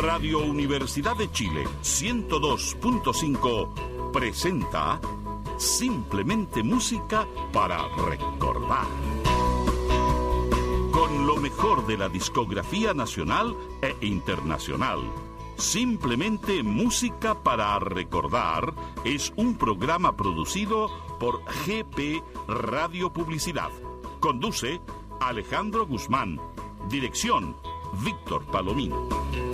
Radio Universidad de Chile 102.5 presenta Simplemente Música para Recordar. Con lo mejor de la discografía nacional e internacional. Simplemente Música para Recordar es un programa producido por GP Radio Publicidad. Conduce Alejandro Guzmán. Dirección Víctor Palomino.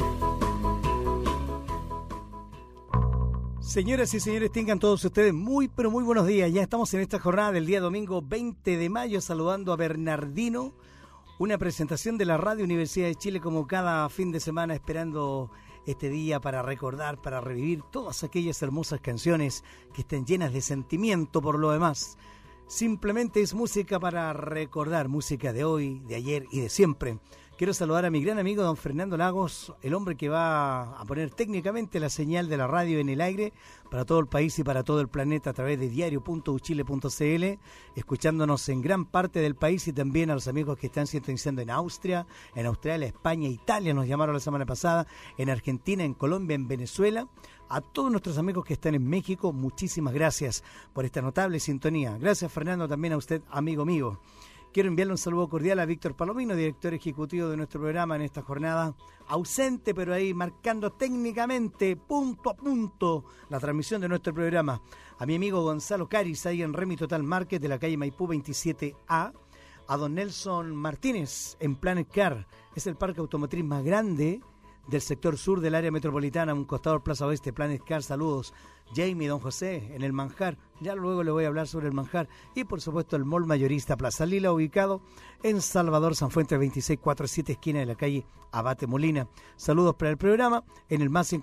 Señoras y señores, tengan todos ustedes muy buenos días. Ya estamos en esta jornada del día domingo 20 de mayo saludando a Bernardino. Una presentación de la Radio Universidad de Chile como cada fin de semana, esperando este día para recordar, para revivir todas aquellas hermosas canciones que estén llenas de sentimiento por lo demás. Simplemente es música para recordar, música de hoy, de ayer y de siempre. Quiero saludar a mi gran amigo don Fernando Lagos, el hombre que va a poner técnicamente la señal de la radio en el aire para todo el país y para todo el planeta a través de diario.uchile.cl, escuchándonos en gran parte del país y también a los amigos que están sintonizando en Austria, en Australia, España, Italia, nos llamaron la semana pasada, en Argentina, en Colombia, en Venezuela. A todos nuestros amigos que están en México, muchísimas gracias por esta notable sintonía. Gracias, Fernando, también a usted, amigo mío. Quiero enviarle un saludo cordial a Víctor Palomino, director ejecutivo de nuestro programa en esta jornada, ausente, pero ahí marcando técnicamente, punto a punto, la transmisión de nuestro programa. A mi amigo Gonzalo Caris, ahí en Remi Total Market de la calle Maipú 27A. A don Nelson Martínez, en Planet Car, es el parque automotriz más grande del sector sur del área metropolitana, un costado del Plaza Oeste, Planet Car, saludos. Jamie, don José, en el Manjar, ya luego le voy a hablar sobre el Manjar. Y por supuesto el mall mayorista Plaza Lila, ubicado en Salvador Sanfuentes 2647, esquina de la calle Abate Molina. Saludos para el programa en el más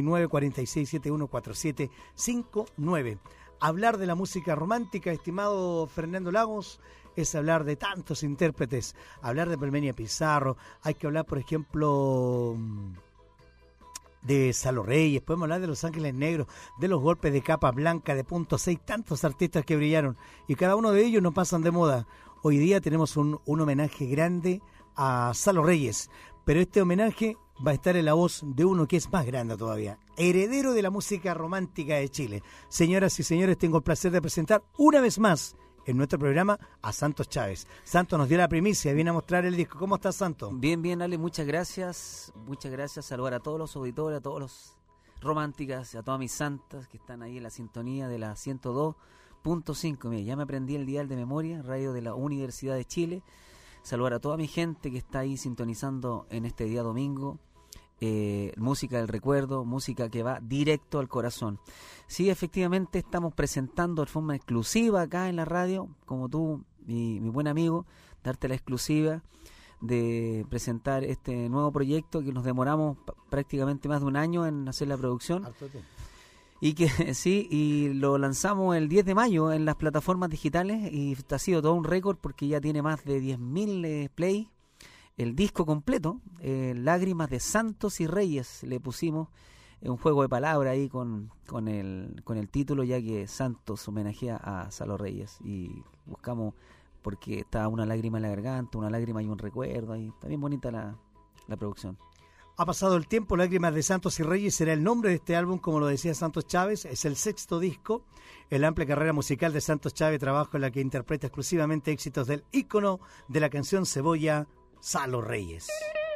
569-4671-4759. Hablar de la música romántica, estimado Fernando Lagos, es hablar de tantos intérpretes, hablar de Pelmenia Pizarro, hay que hablar, por ejemplo, de Salo Reyes, podemos hablar de Los Ángeles Negros, de Los Golpes de Capa Blanca, de Punto 6, tantos artistas que brillaron, y cada uno de ellos no pasan de moda. Hoy día tenemos un homenaje grande a Salo Reyes, pero este homenaje va a estar en la voz de uno que es más grande todavía, heredero de la música romántica de Chile. Señoras y señores, tengo el placer de presentar una vez más en nuestro programa a Santos Chávez. Santos nos dio la primicia, viene a mostrar el disco. ¿Cómo estás, Santos? Bien, Ale, muchas gracias. Saludar a todos los auditores, a todos los románticas, a todas mis santas que están ahí en la sintonía de la 102.5. Mira, ya me aprendí el dial de memoria, radio de la Universidad de Chile. Saludar a toda mi gente que está ahí sintonizando en este día domingo. Música del recuerdo, música que va directo al corazón. Sí, efectivamente estamos presentando de forma exclusiva acá en la radio, como tú, mi buen amigo, darte la exclusiva de presentar este nuevo proyecto que nos demoramos prácticamente más de un año en hacer la producción. Y que sí, y lo lanzamos el 10 de mayo en las plataformas digitales y ha sido todo un récord porque ya tiene más de 10.000 play. El disco completo, Lágrimas de Santos y Reyes, le pusimos un juego de palabras ahí con el título, ya que Santos homenajea a Salo Reyes y buscamos, porque está una lágrima en la garganta, una lágrima y un recuerdo, y está bien bonita la producción. Ha pasado el tiempo, Lágrimas de Santos y Reyes será el nombre de este álbum, como lo decía Santos Chávez, es el 6º disco, el amplia carrera musical de Santos Chávez, trabajo en la que interpreta exclusivamente éxitos del ícono de la canción Cebolla, Salo Reyes.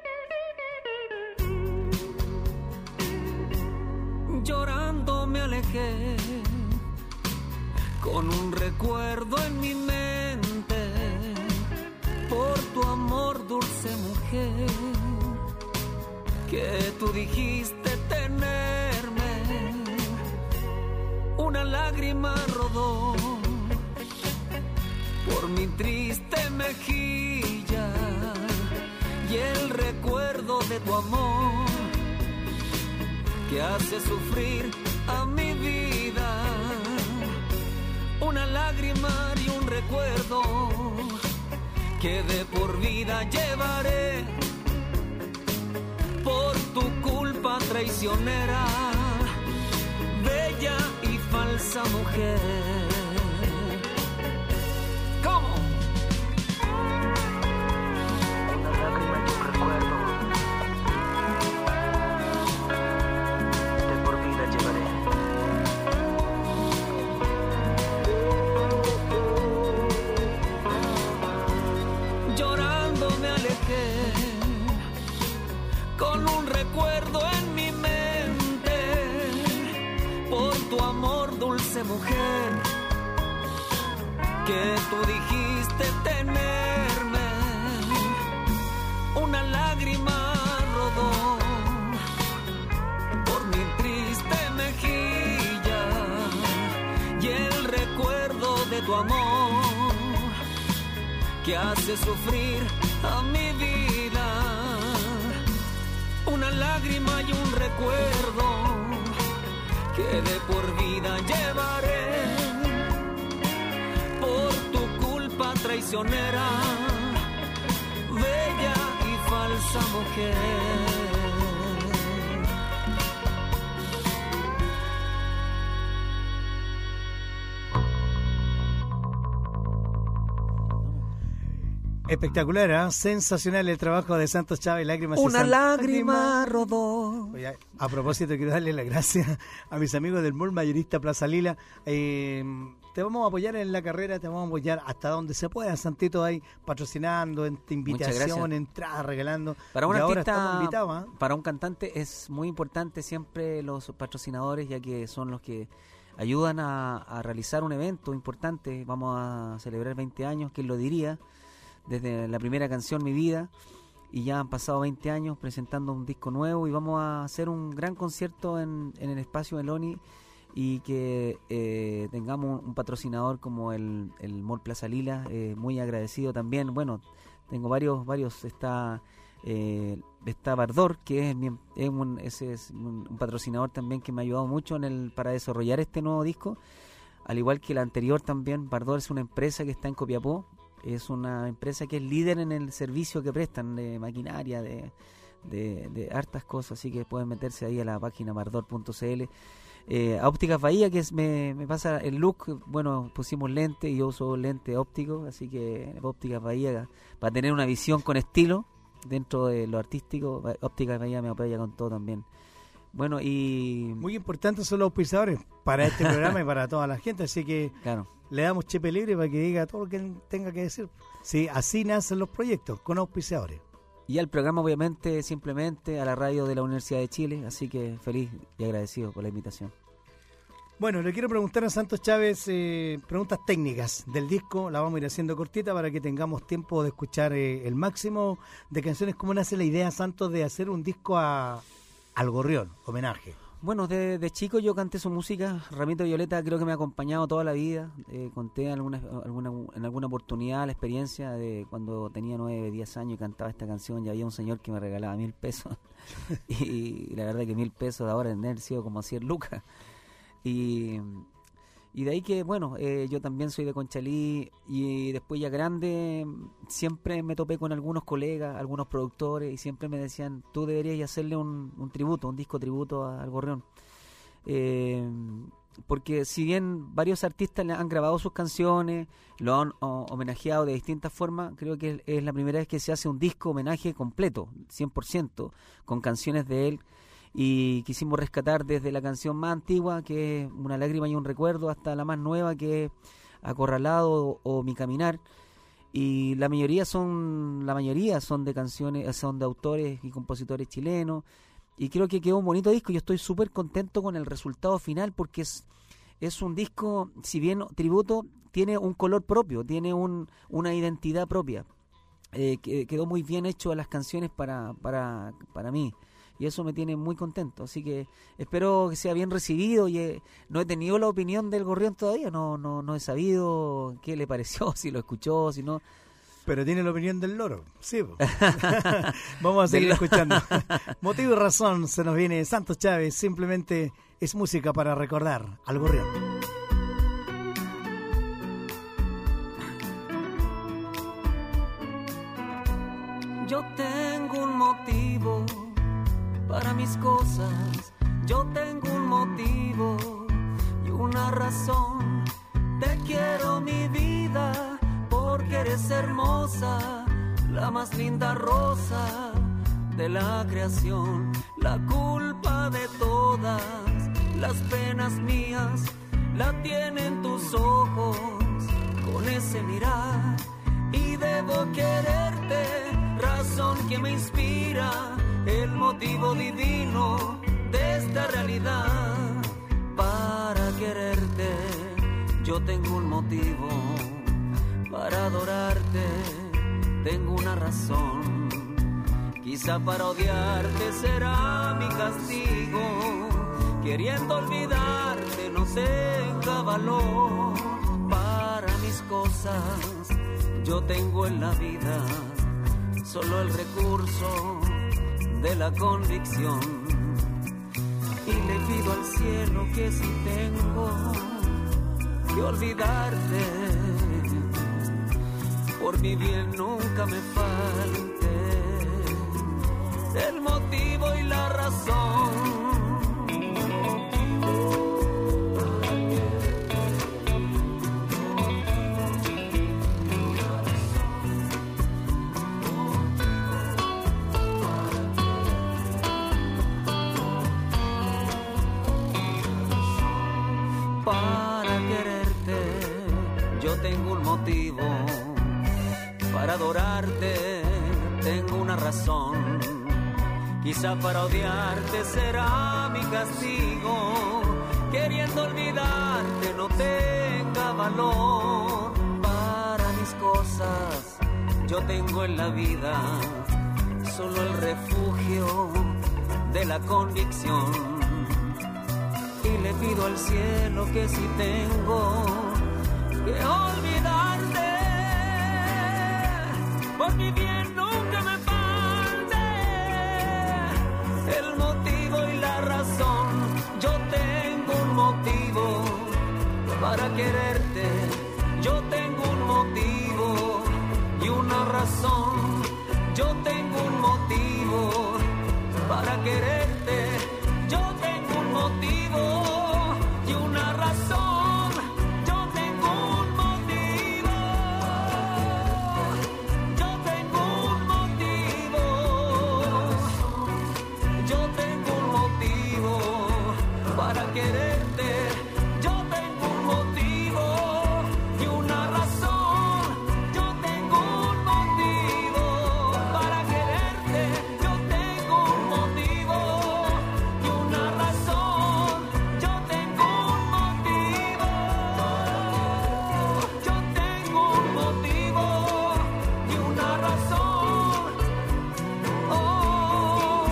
Llorando me alejé, con un recuerdo en mi mente, por tu amor, dulce mujer, que tú dijiste tenerme. Una lágrima rodó por mi triste mejilla, y el recuerdo de tu amor que hace sufrir a mi vida. Una lágrima y un recuerdo que de por vida llevaré. Por tu culpa traicionera, bella y falsa mujer. ¿Cómo? Una lágrima y un recuerdo dulce mujer, que tú dijiste tenerme. Una lágrima rodó por mi triste mejilla y el recuerdo de tu amor que hace sufrir a mi vida. Una lágrima y un recuerdo que de por vida llevaré por tu culpa traicionera, bella y falsa mujer. Espectacular, ¿eh? Sensacional el trabajo de Santos Chávez, Lágrimas. Una lágrima rodó. Oye, a propósito, quiero darle las gracias a mis amigos del Mall Mayorista Plaza Lila. Te vamos a apoyar en la carrera, te vamos a apoyar hasta donde se pueda. Santito ahí patrocinando, invitación, entrada, regalando. Para un artista, invitados, ¿eh? Para un cantante es muy importante siempre los patrocinadores, ya que son los que ayudan a realizar un evento importante. Vamos a celebrar 20 años, ¿quién lo diría? Desde la primera canción, Mi Vida, y ya han pasado 20 años presentando un disco nuevo y vamos a hacer un gran concierto en el espacio Meloni y que tengamos un patrocinador como el Mall Plaza Lila, muy agradecido también. Bueno, tengo varios está Bardor, que es un patrocinador también que me ha ayudado mucho para desarrollar este nuevo disco, al igual que el anterior también. Bardor es una empresa que está en Copiapó. Es una empresa que es líder en el servicio que prestan de maquinaria, de hartas cosas, así que pueden meterse ahí a la página bardor.cl. A Ópticas Bahía, que me pasa el look, bueno, pusimos lente y yo uso lente óptico, así que Ópticas Bahía, para tener una visión con estilo dentro de lo artístico, Ópticas Bahía me apoya con todo también. Bueno, y... Muy importantes son los auspiciadores para este programa y para toda la gente, así que claro, le damos chepe libre para que diga todo lo que tenga que decir. Sí, así nacen los proyectos, con auspiciadores. Y al programa, obviamente, simplemente a la radio de la Universidad de Chile, así que feliz y agradecido por la invitación. Bueno, le quiero preguntar a Santos Chávez preguntas técnicas del disco. La vamos a ir haciendo cortita para que tengamos tiempo de escuchar el máximo de canciones. ¿Cómo nace la idea, Santos, de hacer un disco al Gorrión, homenaje? Bueno, de chico yo canté su música. Ramito Violeta creo que me ha acompañado toda la vida. Conté en alguna oportunidad la experiencia de cuando tenía 9, 10 años y cantaba esta canción y había un señor que me regalaba 1.000 pesos. y la verdad que 1.000 pesos de ahora deben haber sido como 100 lucas. Y de ahí que, bueno, yo también soy de Conchalí y después ya grande siempre me topé con algunos colegas, algunos productores y siempre me decían, tú deberías hacerle un tributo, un disco tributo al Gorrión. Porque si bien varios artistas le han grabado sus canciones, lo han homenajeado de distintas formas, creo que es la primera vez que se hace un disco homenaje completo, 100%, con canciones de él. Y quisimos rescatar desde la canción más antigua, que es Una lágrima y un recuerdo, hasta la más nueva, que es Acorralado o Mi caminar. Y la mayoría son de canciones, son de autores y compositores chilenos. Y creo que quedó un bonito disco. Yo estoy súper contento con el resultado final porque es un disco, si bien tributo, tiene un color propio, tiene una identidad propia. Quedó muy bien hecho a las canciones para mí. Y eso me tiene muy contento, así que espero que sea bien recibido. Y no he tenido la opinión del Gorrión todavía, no he sabido qué le pareció, si lo escuchó, si no. Pero tiene la opinión del loro, sí. Vamos a seguir escuchando. Motivo y razón, se nos viene Santos Chávez, simplemente es música para recordar al Gorrión. Yo tengo un motivo para mis cosas, yo tengo un motivo y una razón. Te quiero, mi vida, porque eres hermosa, la más linda rosa de la creación. La culpa de todas las penas mías la tienen tus ojos con ese mirar. Y debo quererte, razón que me inspira, el motivo divino de esta realidad para quererte. yo tengo un motivo para adorarte, tengo una razón. Quizá para odiarte será mi castigo. Queriendo olvidarte no tenga valor. Para mis cosas yo tengo en la vida solo el recurso de la convicción. Y le pido al cielo que si tengo que olvidarte, por mi bien nunca me falte el motivo y la razón. Para quererte yo tengo un motivo, para adorarte tengo una razón. Quizá para odiarte será mi castigo. Queriendo olvidarte no tenga valor. Para mis cosas yo tengo en la vida solo el refugio de la convicción. Y le pido al cielo que si tengo que olvidarte, por mi bien nunca me falte el motivo y la razón. Yo tengo un motivo para quererte, yo tengo un motivo y una razón. Yo tengo un motivo para quererte, yo tengo un motivo y una razón. Yo tengo un motivo, yo tengo un motivo, yo tengo un motivo para quererte, yo tengo un motivo y una razón. Yo tengo un motivo para quererte, yo tengo un motivo y una razón. Yo tengo un motivo, yo tengo un motivo y una razón. Oh,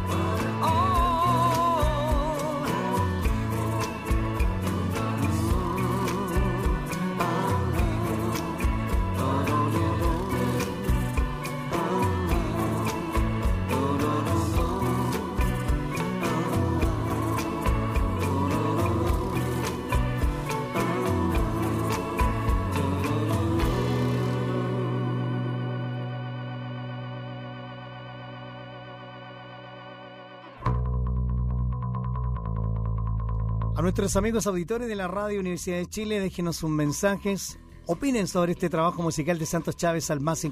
A nuestros amigos auditores de la Radio Universidad de Chile, déjenos sus mensajes, opinen sobre este trabajo musical de Santos Chávez al más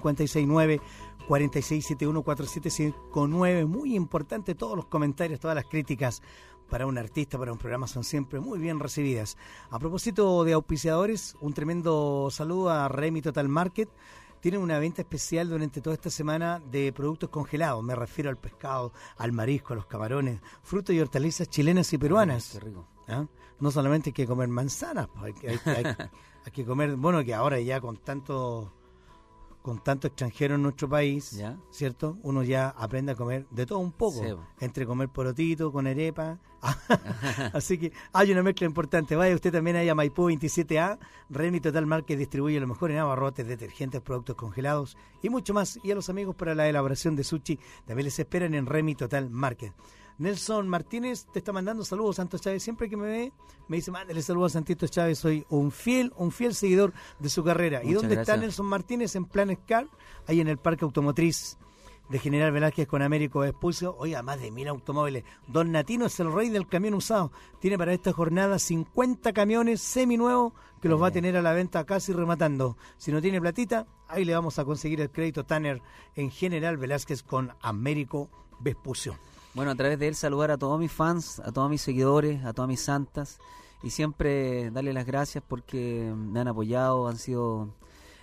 569-4671-4759. Muy importante, todos los comentarios, todas las críticas para un artista, para un programa son siempre muy bien recibidas. A propósito de auspiciadores, un tremendo saludo a Remy Total Market. Tienen una venta especial durante toda esta semana de productos congelados. Me refiero al pescado, al marisco, a los camarones, frutas y hortalizas chilenas y peruanas. Qué rico. ¿Ah? No solamente hay que comer manzanas, hay que comer, bueno, que ahora ya con tanto extranjero en nuestro país, ¿ya? ¿Cierto? Uno ya aprende a comer de todo un poco, Sí. entre comer porotito con arepa. Así que hay una mezcla importante. Vaya usted también ahí a Maipú 27A, Remy Total Market distribuye lo mejor en abarrotes, detergentes, productos congelados y mucho más. Y a los amigos para la elaboración de sushi también les esperan en Remy Total Market. Nelson Martínez te está mandando saludos, Santos Chávez. Siempre que me ve, me dice, mándale saludos a Santito Chávez. Soy un fiel seguidor de su carrera. Muchas ¿Y dónde gracias. está Nelson Martínez? En Planet Car, ahí en el Parque Automotriz de General Velázquez con Américo Vespucio. Oiga, más de 1000 automóviles. Don Natino es el rey del camión usado. Tiene para esta jornada 50 camiones seminuevos que los va a tener a la venta casi rematando. Si no tiene platita, ahí le vamos a conseguir el crédito Tanner en General Velázquez con Américo Vespucio. Bueno, a través de él saludar a todos mis fans, a todos mis seguidores, a todas mis santas y siempre darle las gracias porque me han apoyado, han sido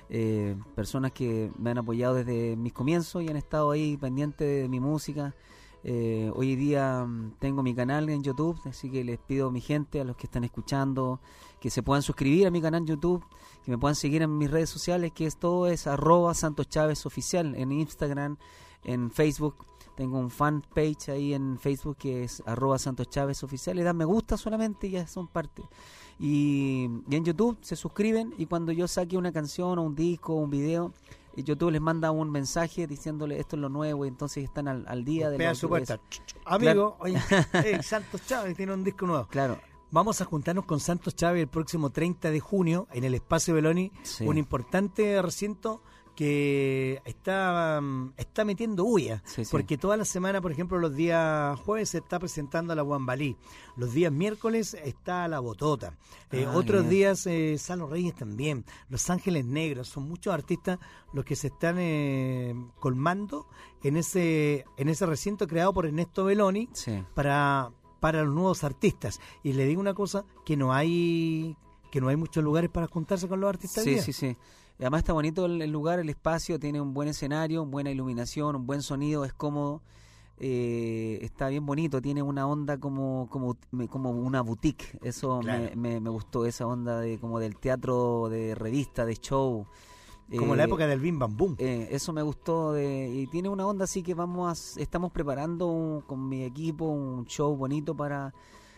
personas que me han apoyado desde mis comienzos y han estado ahí pendientes de mi música Hoy día tengo mi canal en YouTube, así que les pido a mi gente, a los que están escuchando, que se puedan suscribir a mi canal en YouTube, que me puedan seguir en mis redes sociales, que todo es @SantosChavezOficial en Instagram, en Facebook. Tengo un fanpage ahí en Facebook que es @SantosChavezOficial. Le dan me gusta solamente y ya son parte. Y en YouTube se suscriben, y cuando yo saque una canción o un disco o un video, YouTube les manda un mensaje diciéndole esto es lo nuevo, y entonces están al día de lo que es. Amigo, Claro. oye, Santos Chávez tiene un disco nuevo. Claro. Vamos a juntarnos con Santos Chávez el próximo 30 de junio en el Espacio Beloni, Sí. un importante recinto que está metiendo bulla, Sí, sí. porque toda la semana, por ejemplo, los días jueves se está presentando a la Guambalí, los días miércoles está la Botota, otros bien. días Salo Reyes también, Los Ángeles Negros, son muchos artistas los que se están colmando en ese recinto creado por Ernesto Beloni Sí. para los nuevos artistas. Y le digo una cosa, que no hay muchos lugares para juntarse con los artistas. hoy Sí, día. sí, sí. Además está bonito el lugar, el espacio, tiene un buen escenario, buena iluminación, un buen sonido, es cómodo, está bien bonito, tiene una onda como una boutique. Eso Claro. me gustó, esa onda como del teatro, de revista, de show. Como la época del Bim Bam Boom. Eso me gustó, y tiene una onda así que estamos preparando con mi equipo un show bonito para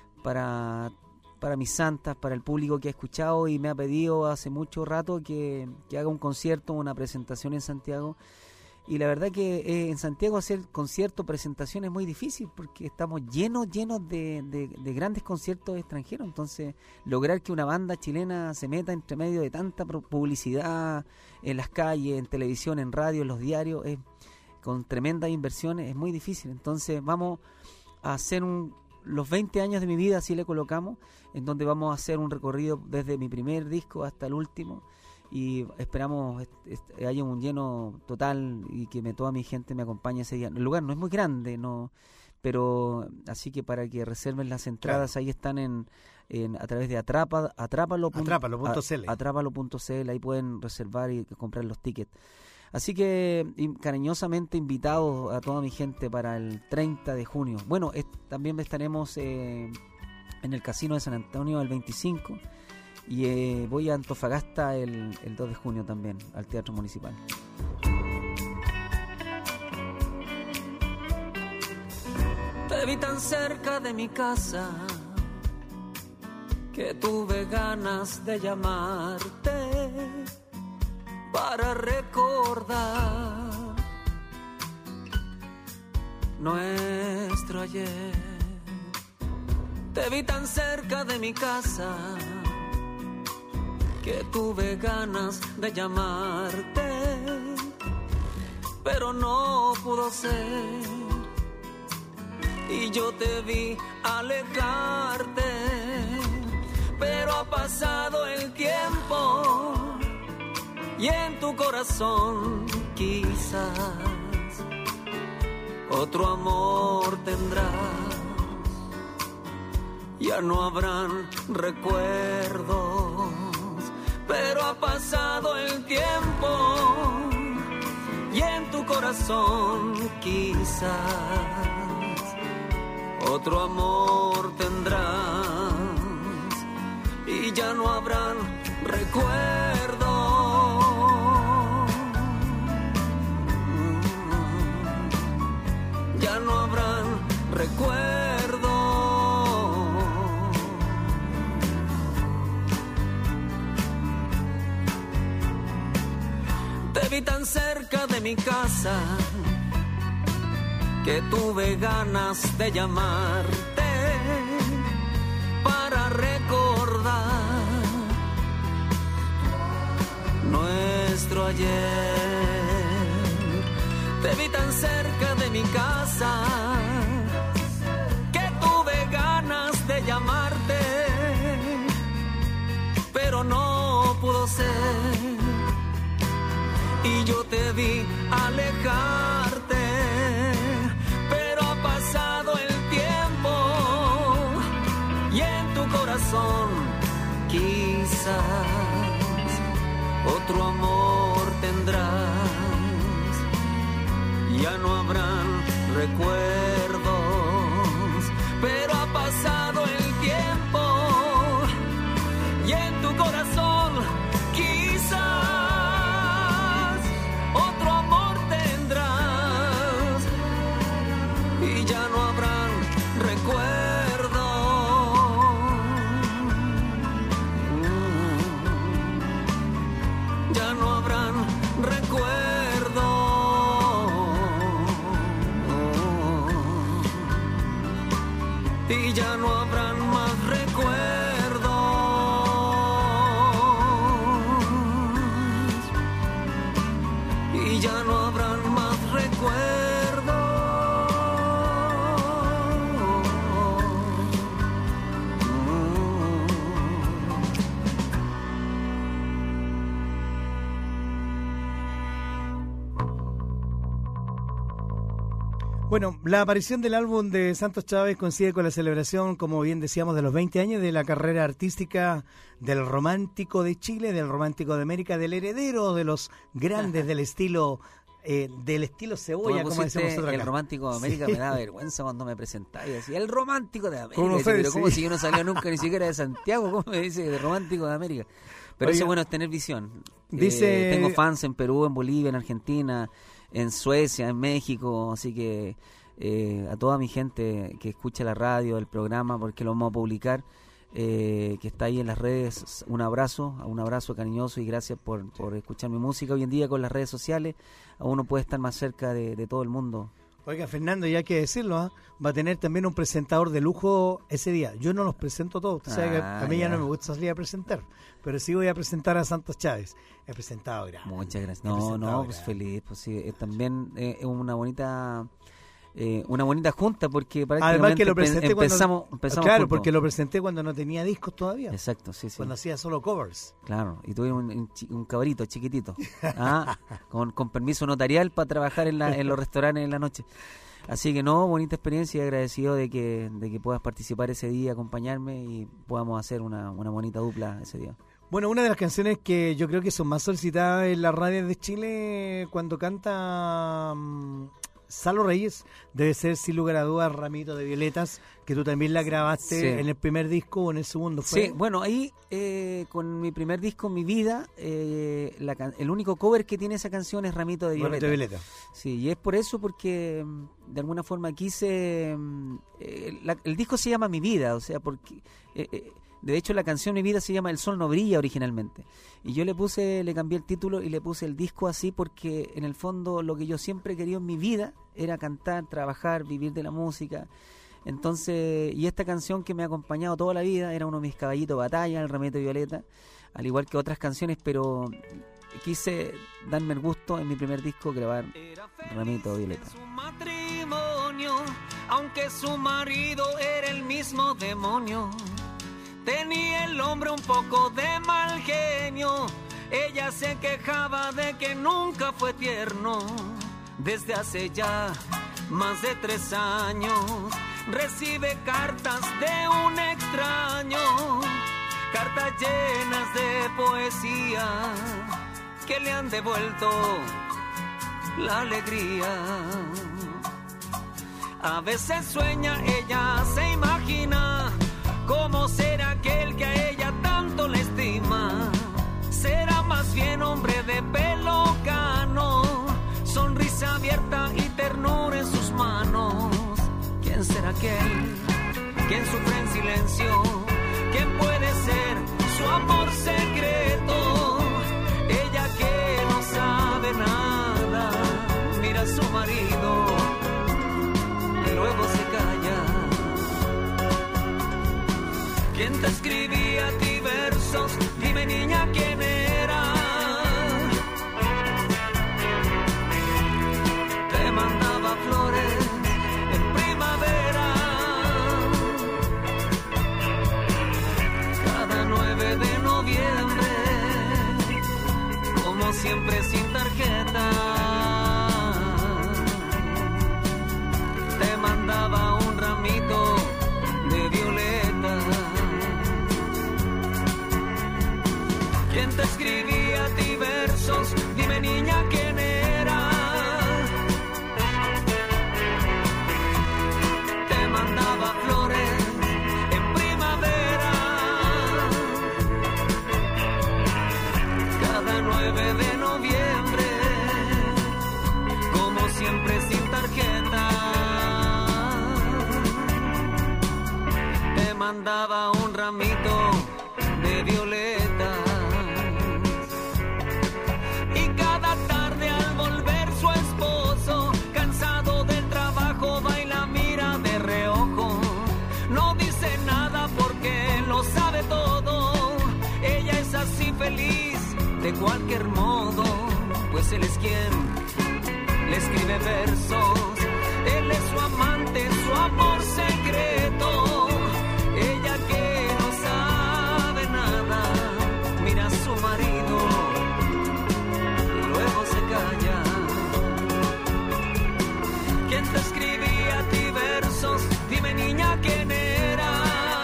mis santas, para el público que ha escuchado y me ha pedido hace mucho rato que haga un concierto, una presentación en Santiago. Y la verdad que en Santiago hacer concierto, presentación es muy difícil, porque estamos llenos de grandes conciertos extranjeros. Entonces, lograr que una banda chilena se meta entre medio de tanta publicidad en las calles, en televisión, en radio, en los diarios, con tremendas inversiones, es muy difícil. Entonces, vamos a hacer los 20 años de mi vida, así le colocamos, en donde vamos a hacer un recorrido desde mi primer disco hasta el último, y esperamos haya un lleno total y que toda mi gente me acompañe ese día. El lugar no es muy grande, pero así que para que reserven las entradas, claro, ahí están a través de atrápalo.cl, ahí pueden reservar y comprar los tickets. Así que cariñosamente invitados a toda mi gente para el 30 de junio. Bueno, también estaremos en el Casino de San Antonio el 25, y voy a Antofagasta el 2 de junio también, al Teatro Municipal. Te vi tan cerca de mi casa que tuve ganas de llamarte para recordar nuestro ayer. Te vi tan cerca de mi casa que tuve ganas de llamarte, pero no pudo ser. Y yo te vi alejarte, pero ha pasado el tiempo y en tu corazón quizás otro amor tendrás. Ya no habrán recuerdos, pero ha pasado el tiempo y en tu corazón quizás otro amor tendrás, y ya no habrán recuerdos. Ya no habrán recuerdos. Te vi tan cerca de mi casa que tuve ganas de llamarte para recordar nuestro ayer. Te vi tan cerca de mi casa que tuve ganas de llamarte, pero no pudo ser. Y yo te vi alejarte, pero ha pasado el tiempo y en tu corazón quizás otro amor tendrás. Ya no habrán recuerdos, y ya no habrán más recuerdos, y ya no habrán más recuerdos. Bueno, la aparición del álbum de Santos Chávez coincide con la celebración, como bien decíamos, de los 20 años de la carrera artística del romántico de Chile, del romántico de América, del heredero de los grandes del estilo cebolla, como decimos nosotros acá. El romántico de América, sí. Me da vergüenza cuando me presentáis y decía, el romántico de América. Como pero sí. como si yo no salía nunca ni siquiera de Santiago, ¿cómo me dice el romántico de América? Pero Oiga, eso bueno es tener visión. Dice... tengo fans en Perú, en Bolivia, en Argentina, en Suecia, en México, así que a toda mi gente que escucha la radio, el programa, porque lo vamos a publicar, que está ahí en las redes, un abrazo cariñoso y gracias por escuchar mi música. Hoy en día con las redes sociales uno puede estar más cerca de todo el mundo. Oiga, Fernando, y hay que decirlo, va a tener también un presentador de lujo ese día. Yo no los presento todos, usted sabe que a mí ya no me gusta salir a presentar, pero sí voy a presentar a Santos Chávez. He presentado, gracias. Muchas gracias. No, pues feliz, pues sí, también es una bonita junta, porque además que lo presenté empezamos claro, juntos. Porque lo presenté cuando no tenía discos todavía. Exacto, sí. Cuando hacía solo covers. Claro, y tuve un cabrito chiquitito, con permiso notarial para trabajar en los restaurantes en la noche. Así que bonita experiencia y agradecido de que puedas participar ese día, acompañarme y podamos hacer una bonita dupla ese día. Bueno, una de las canciones que yo creo que son más solicitadas en las radios de Chile cuando canta Salo Reyes, debe ser sin lugar a dudas Ramito de Violetas, que tú también la grabaste en el primer disco o en el segundo, ¿fue? Sí, bueno, ahí con mi primer disco, Mi Vida, el único cover que tiene esa canción es Ramito de Violeta. Sí, y es por eso, porque de alguna forma quise... el disco se llama Mi Vida, o sea, porque... de hecho, la canción Mi Vida se llama El Sol No Brilla originalmente. Y yo le cambié el título y le puse el disco así porque en el fondo lo que yo siempre he querido en mi vida era cantar, trabajar, vivir de la música. Entonces, y esta canción que me ha acompañado toda la vida era uno de mis caballitos de batalla, el Ramito de Violeta, al igual que otras canciones, pero quise darme el gusto en mi primer disco grabar Ramito de Violeta. Su matrimonio, aunque su marido era el mismo demonio. Tenía el hombre un poco de mal genio, ella se quejaba de que nunca fue tierno. Desde hace ya más de 3 años, recibe cartas de un extraño, cartas llenas de poesía que le han devuelto la alegría. A veces sueña, ella se imagina cómo será aquel que a ella tanto le estima. Será más bien hombre de pelo cano, sonrisa abierta y ternura en sus manos. ¿Quién será aquel? ¿Quién sufre en silencio? ¿Quién puede ser su amor secreto? Ella que no sabe nada, mira a su marido y luego se calla. ¿Quién te escribía a ti versos? Dime, niña, ¿quién era? Te mandaba flores en primavera, cada 9 de noviembre, como siempre sin tarjeta. Te mandaba un ramito de violeta. ¿Quién te escribía a ti versos? Dime, niña, ¿quién era? Te mandaba flores en primavera, cada 9 de noviembre, como siempre sin tarjeta. Te mandaba un ramito de violeta. No cualquier modo, pues él es quien le escribe versos. Él es su amante, su amor secreto. Ella que no sabe nada, mira a su marido y luego se calla. ¿Quién te escribía a ti versos? Dime, niña, ¿quién era?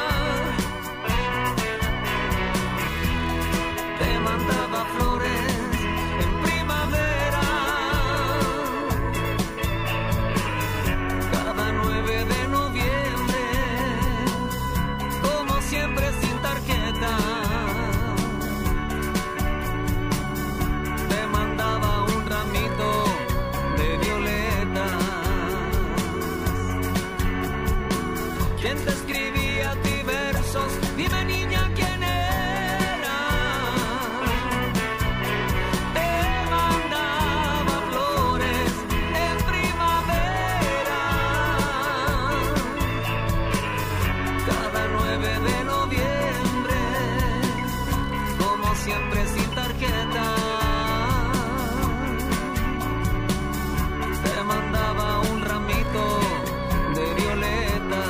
Te mandaba flores en primavera. Cada 9 de noviembre, como siempre sin tarjeta. Te mandaba un ramito de violetas. ¿Quién te escribía a ti versos? Dime, niña, ¿quién era? Te mandaba flores en primavera. Cada 9 de noviembre, como siempre sin tarjeta. Te mandaba un ramito de violeta.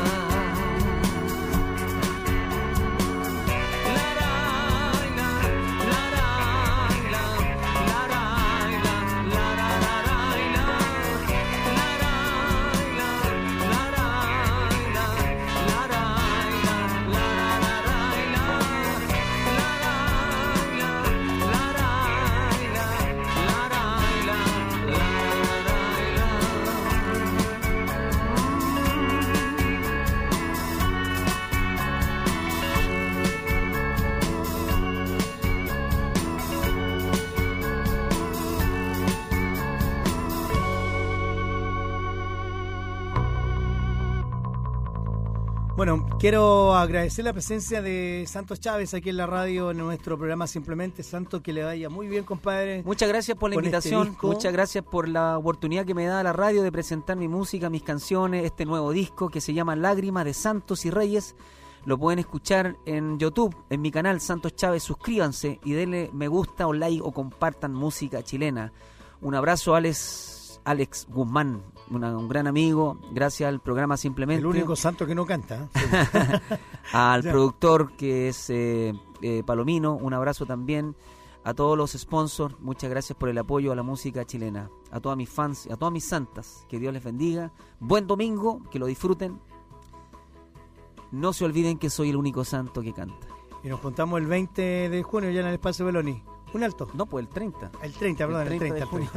Bueno, quiero agradecer la presencia de Santos Chávez aquí en la radio, en nuestro programa Simplemente. Santos, que le vaya muy bien, compadre. Muchas gracias por la invitación, muchas gracias por la oportunidad que me da la radio de presentar mi música, mis canciones, este nuevo disco que se llama Lágrimas de Santos y Reyes. Lo pueden escuchar en YouTube, en mi canal Santos Chávez. Suscríbanse y denle me gusta o like o compartan música chilena. Un abrazo a Alex Guzmán, un gran amigo, gracias al programa Simplemente. El único santo que no canta. Al productor que es Palomino, un abrazo también. A todos los sponsors, muchas gracias por el apoyo a la música chilena. A todas mis fans, a todas mis santas, que Dios les bendiga. Buen domingo, que lo disfruten. No se olviden que soy el único santo que canta. Y nos juntamos el 20 de junio ya en el Espacio Beloni. ¿Un alto? No, pues el 30. El 30, perdón, el 30 de junio.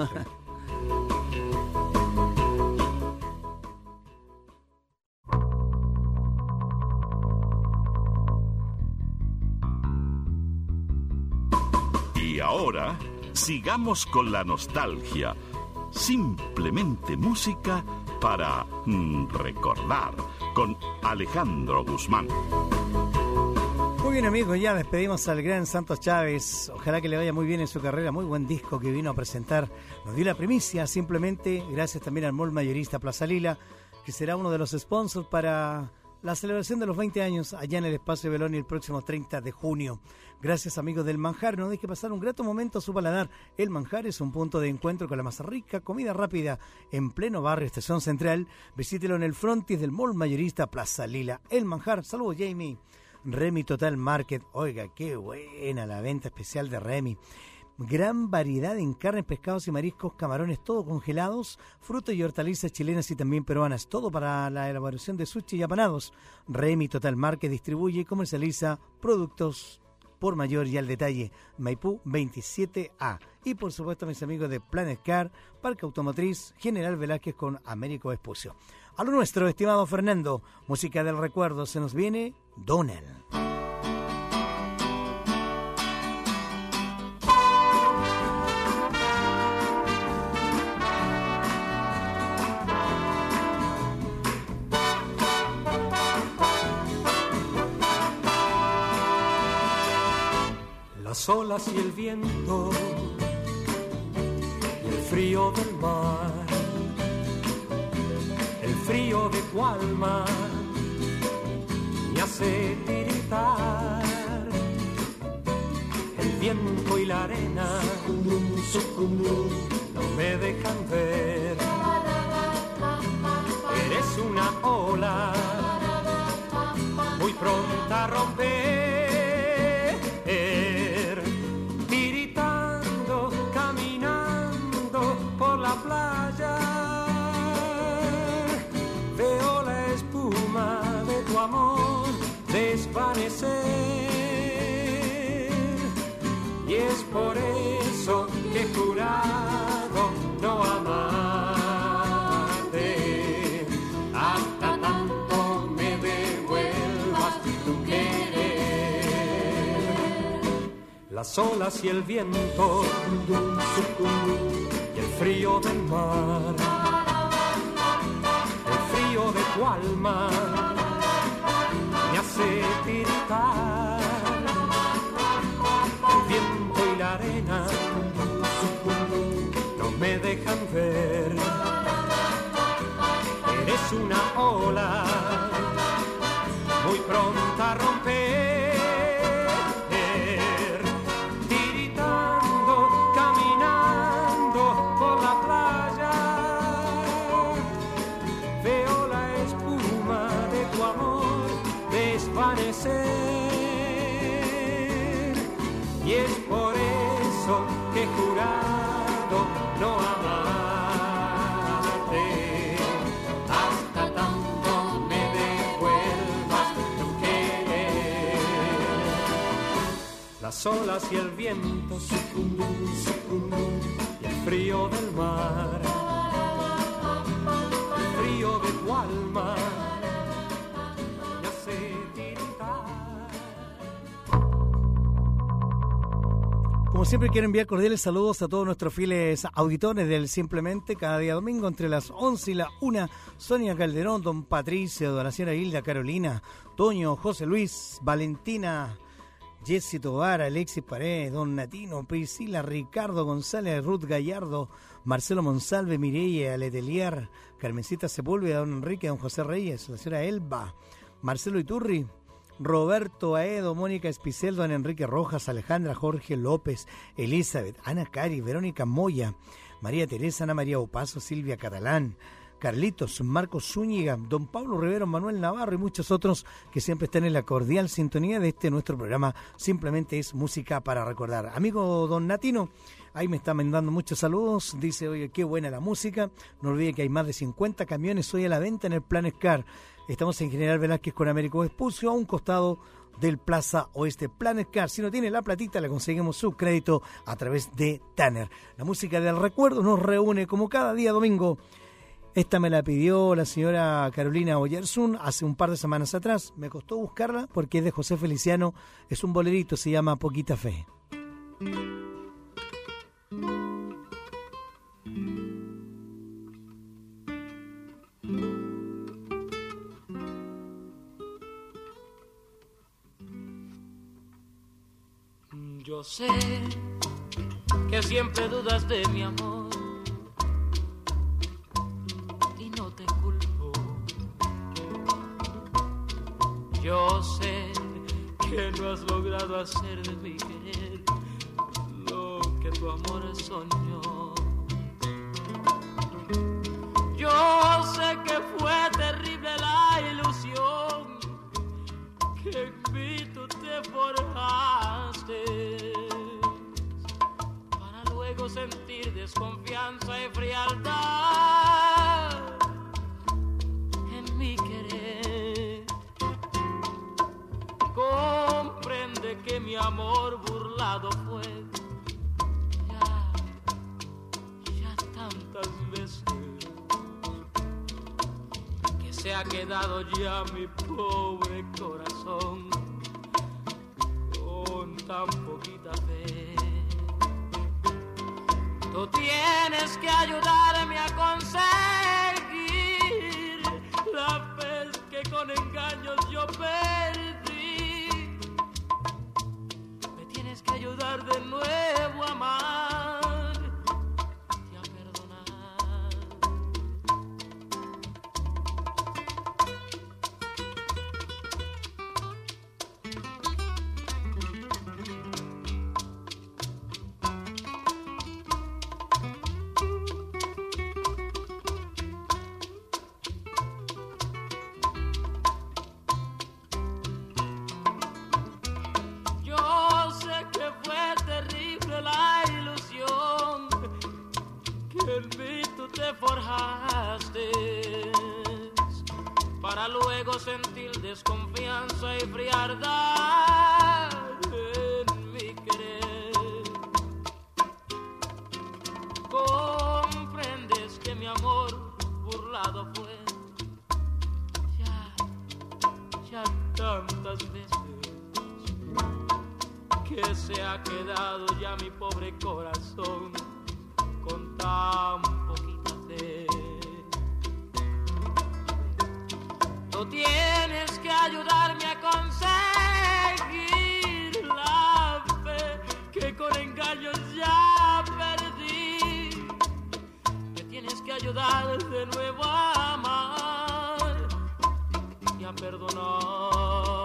Y ahora, sigamos con la nostalgia. Simplemente música para recordar, con Alejandro Guzmán. Muy bien, amigos, ya despedimos al gran Santos Chávez. Ojalá que le vaya muy bien en su carrera. Muy buen disco que vino a presentar. Nos dio la primicia, simplemente. Gracias también al Mall Mayorista Plaza Lila, que será uno de los sponsors para la celebración de los 20 años allá en el Espacio Beloni el próximo 30 de junio. Gracias, amigos del Manjar. No deje pasar un grato momento a su paladar. El Manjar es un punto de encuentro con la más rica comida rápida en pleno barrio Estación Central. Visítelo en el frontis del Mall Mayorista Plaza Lila. El Manjar. Saludos, Jamie. Remy Total Market. Oiga, qué buena la venta especial de Remy. Gran variedad en carnes, pescados y mariscos, camarones, todo congelados, frutas y hortalizas chilenas y también peruanas, todo para la elaboración de sushi y apanados. Remy Total Market distribuye y comercializa productos por mayor y al detalle. Maipú 27A. Y por supuesto, mis amigos de Planet Car, Parque Automotriz, General Velázquez con Américo Espucio. A lo nuestro, estimado Fernando, música del recuerdo, se nos viene Donel. Las olas y el viento y el frío del mar, el frío de tu alma me hace tiritar, el viento y la arena no me dejan ver. Eres una ola muy pronta a romper, tiritando, caminando por la playa. Veo la espuma de tu amor desvanecer. Y es por eso que he jurado no amarte, hasta tanto me devuelvas tu querer. Las olas y el viento y el frío del mar, el frío de tu alma me hace tiritar. El viento y la arena no me dejan ver. Eres una ola muy pronta a romper, tiritando, caminando por la playa. Veo la espuma de tu amor desvanecer. Y es por eso que he jurado no amarte, hasta tanto me devuelvas tu querer. Las olas y el viento y el frío del mar, el frío de tu alma me hace tiritar. Como siempre quiero enviar cordiales saludos a todos nuestros fieles auditores del Simplemente cada día domingo entre las 11 y la 1. Sonia Calderón, don Patricio, don la señora Hilda, Carolina, Toño, José Luis, Valentina, Jessy Tobar, Alexis Paredes, don Natino, Priscila, Ricardo González, Ruth Gallardo, Marcelo Monsalve, Mireia Letelier, Carmencita Sepúlveda, don Enrique, don José Reyes, la señora Elba, Marcelo Iturri, Roberto Aedo, Mónica Espicel, don Enrique Rojas, Alejandra, Jorge López, Elizabeth, Ana Cari, Verónica Moya, María Teresa, Ana María Opaso, Silvia Catalán, Carlitos, Marcos Zúñiga, don Pablo Rivero, Manuel Navarro y muchos otros que siempre están en la cordial sintonía de nuestro programa. Simplemente es música para recordar. Amigo don Natino, ahí me está mandando muchos saludos, dice, oye, qué buena la música, no olvide que hay más de 50 camiones hoy a la venta en el Plan Scar. Estamos en General Velázquez con Américo Vespucio, a un costado del Plaza Oeste. Plan Scar, si no tiene la platita, le conseguimos su crédito a través de Tanner. La música del recuerdo nos reúne como cada día domingo. Esta me la pidió la señora Carolina Oyersun hace un par de semanas atrás. Me costó buscarla porque es de José Feliciano, es un bolerito, se llama Poquita Fe. Yo sé que siempre dudas de mi amor y no te culpo. Yo sé que no has logrado hacer de mi querer lo que tu amor soñó. Yo sé que fue terrible la ilusión que en mí tú te forjaste, para luego sentir desconfianza y frialdad en mi querer. Comprende que mi amor burlado fue ya tantas veces, que se ha quedado ya mi pobre corazón con tan poquita fe. Tú tienes que ayudarme a conseguir la fe que con engaños yo perdí. Me tienes que ayudar de nuevo a amar y a perdonar. en mí tú te forjaste, para luego sentir desconfianza y frialdad en mi querer. Comprendes que mi amor burlado fue ya tantas veces, que se ha quedado ya mi pobre corazón con tan poquita fe. Tú tienes que ayudarme a conseguir la fe que con engaños ya perdí. Me tienes que ayudar de nuevo a amar y a perdonar.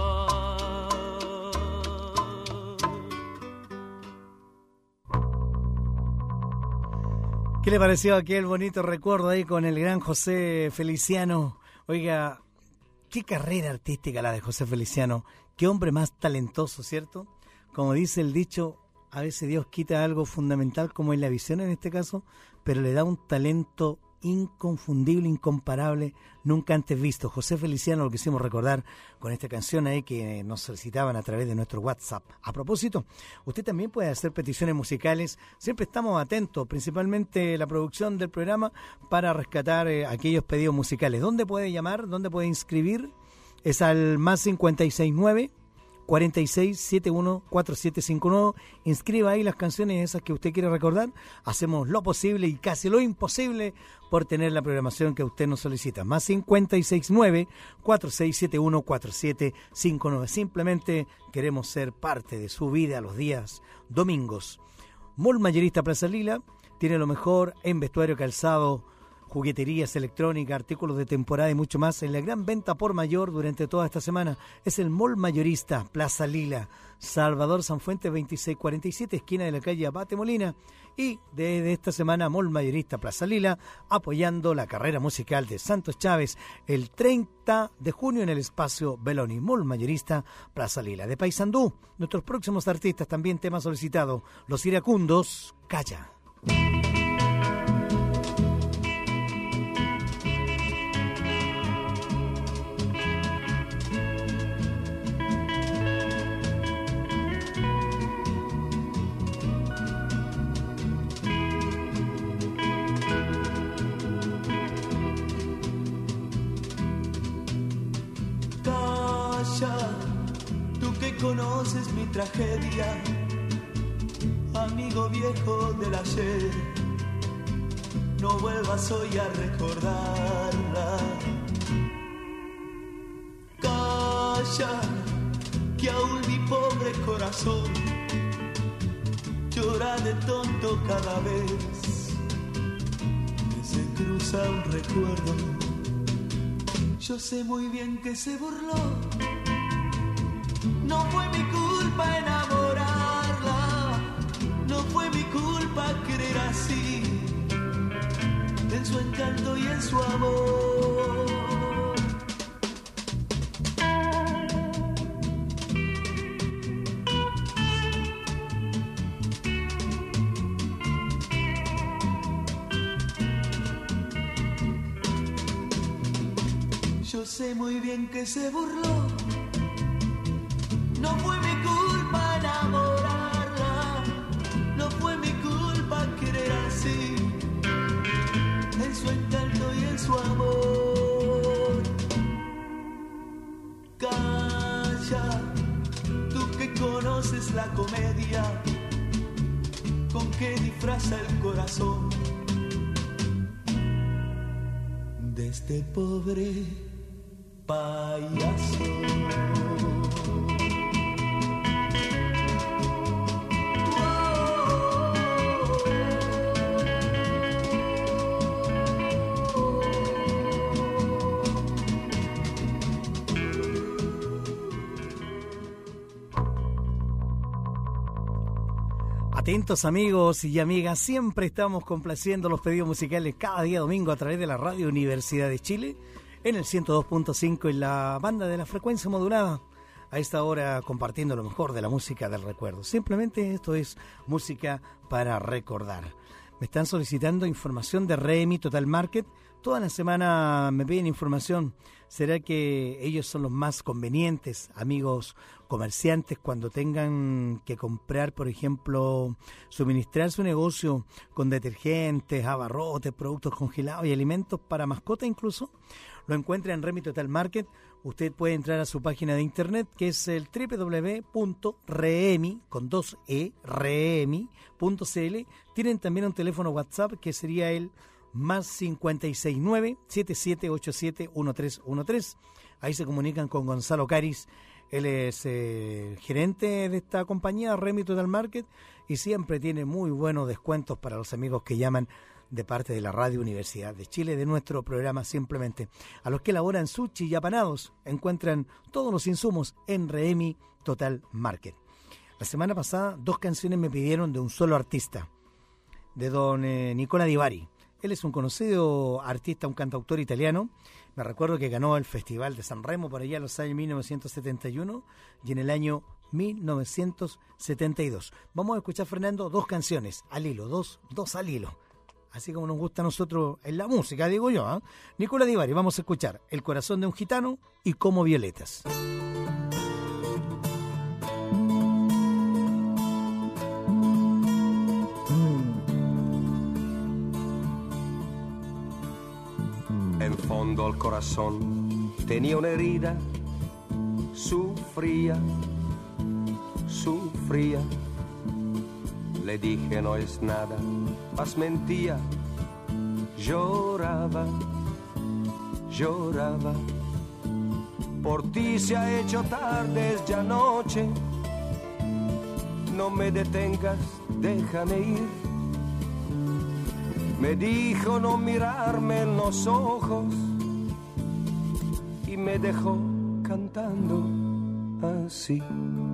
¿Qué le pareció aquel bonito recuerdo ahí con el gran José Feliciano? Oiga, qué carrera artística la de José Feliciano, qué hombre más talentoso, ¿cierto? Como dice el dicho, a veces Dios quita algo fundamental como es la visión en este caso, pero le da un talento inconfundible, incomparable, nunca antes visto. José Feliciano lo quisimos recordar con esta canción ahí que nos solicitaban a través de nuestro WhatsApp. A propósito, usted también puede hacer peticiones musicales, siempre estamos atentos, principalmente la producción del programa, para rescatar aquellos pedidos musicales. ¿Dónde puede llamar? ¿Dónde puede inscribir? Es al más 569 4671 4759. Inscriba ahí las canciones esas que usted quiere recordar. Hacemos lo posible y casi lo imposible por tener la programación que usted nos solicita. Más 569 4671 4759. Simplemente queremos ser parte de su vida los días domingos. Mall Mayorista Plaza Lila tiene lo mejor en vestuario, calzado, jugueterías, electrónica, artículos de temporada y mucho más en la gran venta por mayor durante toda esta semana. Es el Mall Mayorista Plaza Lila, Salvador Sanfuente 2647, esquina de la calle Abate Molina. Y desde esta semana Mall Mayorista Plaza Lila apoyando la carrera musical de Santos Chávez el 30 de junio en el espacio Beloni. Mall Mayorista Plaza Lila. De Paysandú, nuestros próximos artistas, también tema solicitado, Los Iracundos, Calla. Tú que conoces mi tragedia, amigo viejo del ayer, no vuelvas hoy a recordarla. Calla, que aún mi pobre corazón llora de tonto cada vez que se cruza un recuerdo. Yo sé muy bien que se burló. No fue mi culpa enamorarla, no fue mi culpa querer así, en su encanto y en su amor. Yo sé muy bien que se burló. No fue mi culpa enamorarla, no fue mi culpa querer así, en su encanto y en su amor. Calla, tú que conoces la comedia, con que disfraza el corazón de este pobre payaso. Atentos amigos y amigas, siempre estamos complaciendo los pedidos musicales cada día domingo a través de la Radio Universidad de Chile en el 102.5 en la banda de la frecuencia modulada. A esta hora compartiendo lo mejor de la música del recuerdo. Simplemente esto es música para recordar. Me están solicitando información de Remi Total Market. Toda la semana me piden información. ¿Será que ellos son los más convenientes, amigos comerciantes, cuando tengan que comprar, por ejemplo, suministrar su negocio con detergentes, abarrotes, productos congelados y alimentos para mascota incluso? Lo encuentra en Remi Total Market. Usted puede entrar a su página de internet, que es el www.reemi.cl. Tienen también un teléfono WhatsApp que sería el más 569-7787-1313. Ahí se comunican con Gonzalo Caris. Él es gerente de esta compañía, Remi Total Market, y siempre tiene muy buenos descuentos para los amigos que llaman de parte de la Radio Universidad de Chile, de nuestro programa Simplemente. A los que elaboran sushi y apanados, encuentran todos los insumos en Remi Total Market. La semana pasada, 2 canciones me pidieron de un solo artista, de don Nicola Di Bari. Él es un conocido artista, un cantautor italiano. Me recuerdo que ganó el Festival de San Remo por allá en los años 1971 y en el año 1972. Vamos a escuchar, Fernando, 2 canciones al hilo, dos al hilo. Así como nos gusta a nosotros en la música, digo yo, ¿eh? Nicola Di Bari, vamos a escuchar El corazón de un gitano y Como violetas. En fondo al corazón tenía una herida, sufría. Le dije no es nada, mas mentía, lloraba. Por ti se ha hecho tarde, es ya noche, no me detengas, déjame ir. Me dijo no mirarme en los ojos y me dejó cantando así.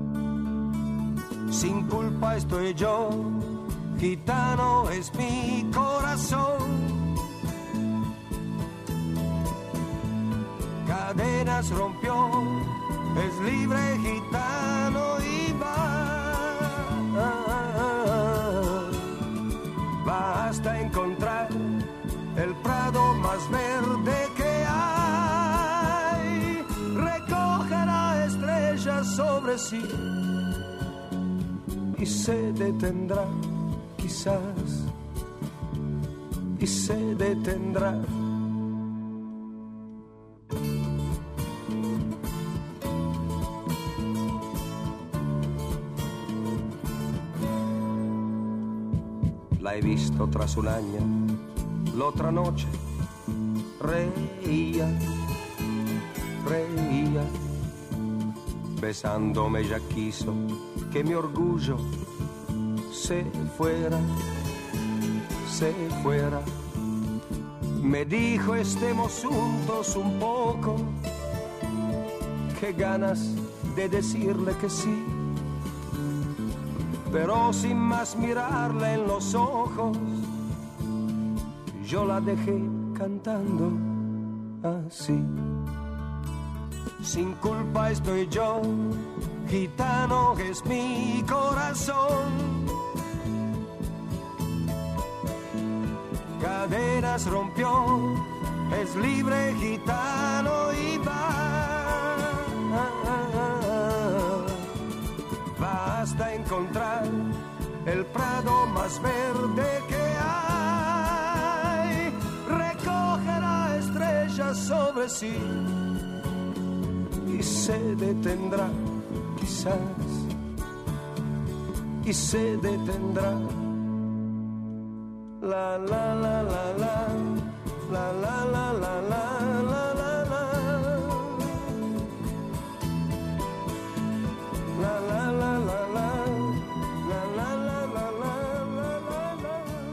Sin culpa estoy yo, gitano es mi corazón. Cadenas rompió, es libre gitano y va hasta encontrar el prado más verde que hay. Recogerá estrellas sobre sí y se detendrá, quizás, y se detendrá. La he visto tras un año, la otra noche reía, besándome ya quiso que mi orgullo se fuera. Me dijo estemos juntos un poco, qué ganas de decirle que sí, pero sin más mirarla en los ojos, yo la dejé cantando así. Sin culpa estoy yo, gitano es mi corazón. Cadenas rompió, es libre gitano y va hasta encontrar el prado más verde que hay. Recogerá estrellas sobre sí y se detendrá, quizás, y se detendrá. La la la la la, la la la la la, la la la, la la la la la, la la la la la,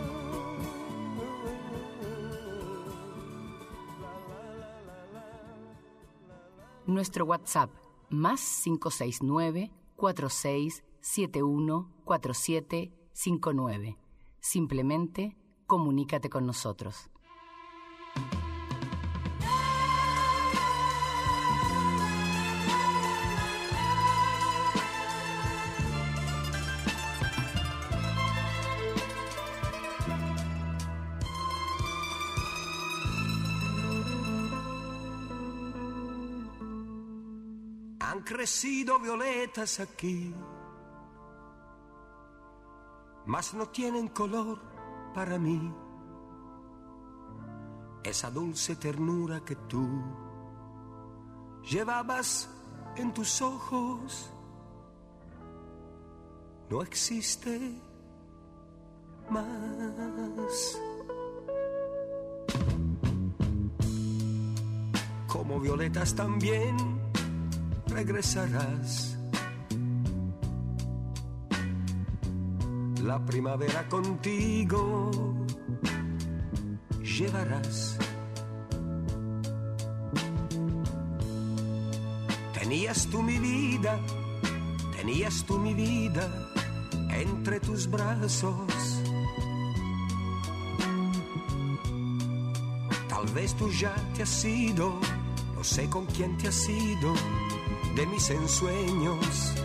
Nuestro WhatsApp, más 569-4671-4759. Simplemente comunícate con nosotros. Han crecido violetas aquí, mas no tienen color para mí. Esa dulce ternura que tú llevabas en tus ojos no existe más. Como violetas también regresarás. La primavera contigo llevarás. Tenías tú mi vida entre tus brazos. Tal vez tú ya te has ido, no sé con quién te has ido de mis ensueños.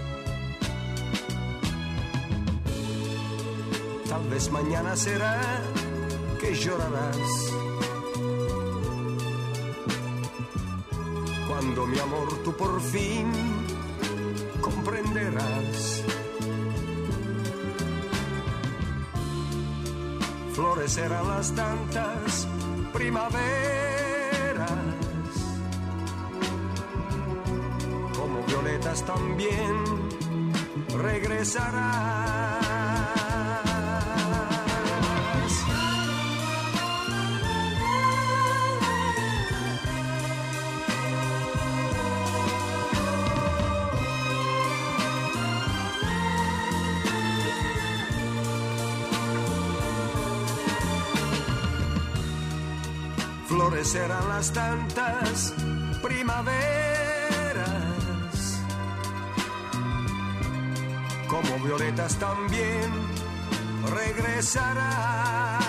Tal vez mañana será que llorarás. Cuando mi amor tú por fin comprenderás. Florecerán las tantas primaveras, como violetas también regresarás. Florecerán las tantas primaveras, como violetas también regresarás.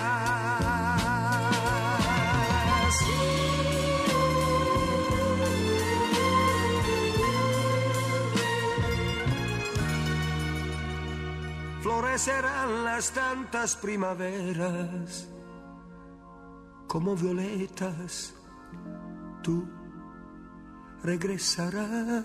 Florecerán las tantas primaveras, como violetas, tú regresarás.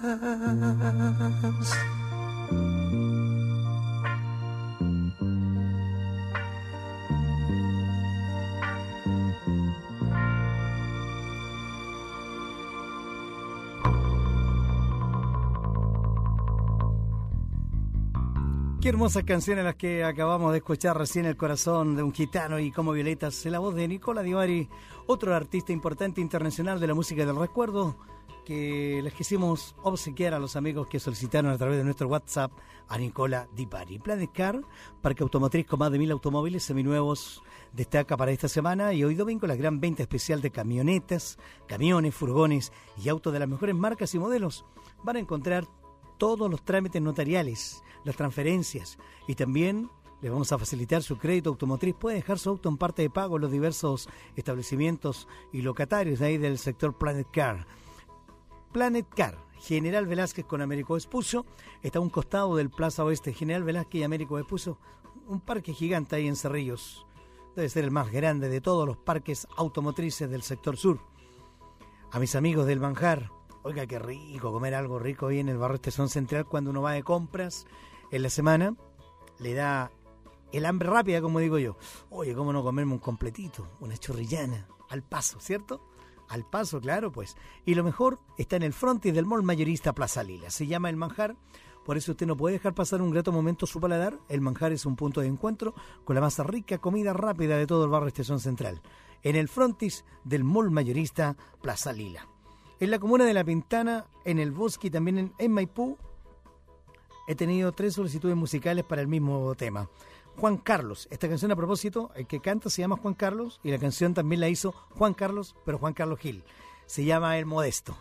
Qué hermosas canciones las que acabamos de escuchar recién, El corazón de un gitano y Como violetas, en la voz de Nicola Di Bari, otro artista importante internacional de la música del recuerdo, que les quisimos obsequiar a los amigos que solicitaron a través de nuestro WhatsApp a Nicola Di Bari. Planet Car, parque automotriz con más de 1000 automóviles seminuevos, destaca para esta semana y hoy domingo la gran venta especial de camionetas, camiones, furgones y autos de las mejores marcas y modelos. Van a encontrar todos los trámites notariales, las transferencias, y también les vamos a facilitar su crédito automotriz. Puede dejar su auto en parte de pago en los diversos establecimientos y locatarios de ahí del sector Planet Car. Planet Car, General Velázquez con Américo Vespucio, está a un costado del Plaza Oeste. General Velázquez y Américo Vespucio, un parque gigante ahí en Cerrillos. Debe ser el más grande de todos los parques automotrices del sector sur. A mis amigos del Manjar, oiga, qué rico comer algo rico ahí en el barrio Estación Central cuando uno va de compras en la semana. Le da el hambre rápida, como digo yo. Oye, ¿cómo no comerme un completito? Una chorrillana, al paso, ¿cierto? Al paso, claro, pues. Y lo mejor está en el frontis del mall mayorista Plaza Lila. Se llama El Manjar, por eso usted no puede dejar pasar un grato momento a su paladar. El Manjar es un punto de encuentro con la más rica comida rápida de todo el barrio Estación Central. En el frontis del mall mayorista Plaza Lila. En la comuna de La Pintana, en el Bosque y también en Maipú, he tenido 3 solicitudes musicales para el mismo tema. Juan Carlos, esta canción a propósito, el que canta se llama Juan Carlos y la canción también la hizo Juan Carlos, pero Juan Carlos Gil. Se llama El Modesto.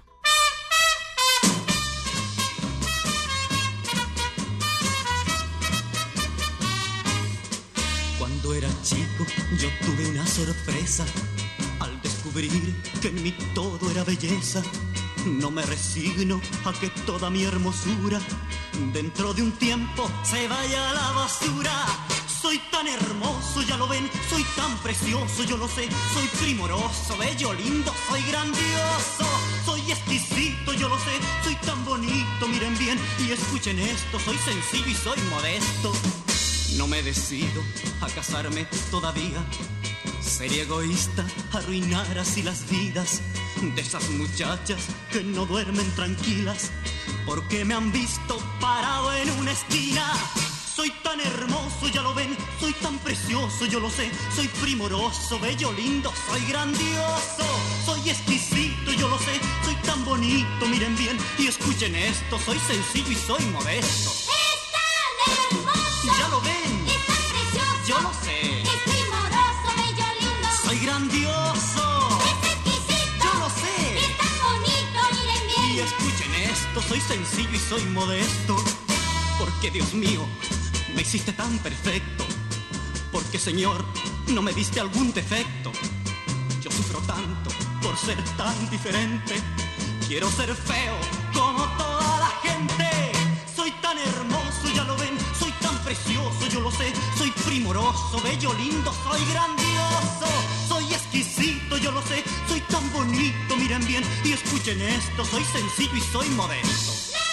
Cuando era chico yo tuve una sorpresa al descubrir que en mí todo era belleza. No me resigno a que toda mi hermosura dentro de un tiempo se vaya a la basura. Soy tan hermoso, ya lo ven, soy tan precioso, yo lo sé. Soy primoroso, bello, lindo, soy grandioso. Soy Soy exquisito, yo lo sé, soy tan bonito, miren bien y escuchen esto, soy sencillo y soy modesto. No me decido a casarme todavía, sería egoísta arruinar así las vidas de esas muchachas que no duermen tranquilas porque me han visto parado en una esquina. Soy tan hermoso, ya lo ven, soy tan precioso, yo lo sé, soy primoroso, bello, lindo, soy grandioso, soy exquisito, yo lo sé, soy tan bonito, miren bien y escuchen esto, soy sencillo y soy modesto. Es tan hermoso, ya lo ven, es tan precioso, yo lo sé, es primoroso, bello, lindo, soy grandioso, es exquisito, yo lo sé, es tan bonito, miren bien y escuchen esto, soy sencillo y soy modesto, porque Dios mío, me hiciste tan perfecto, porque Señor, no me diste algún defecto. Yo sufro tanto por ser tan diferente, quiero ser feo como toda la gente. Soy tan hermoso, ya lo ven, soy tan precioso, yo lo sé, soy primoroso, bello, lindo, soy grandioso, soy exquisito, yo lo sé, soy tan bonito, miren bien y escuchen esto, soy sencillo y soy modesto.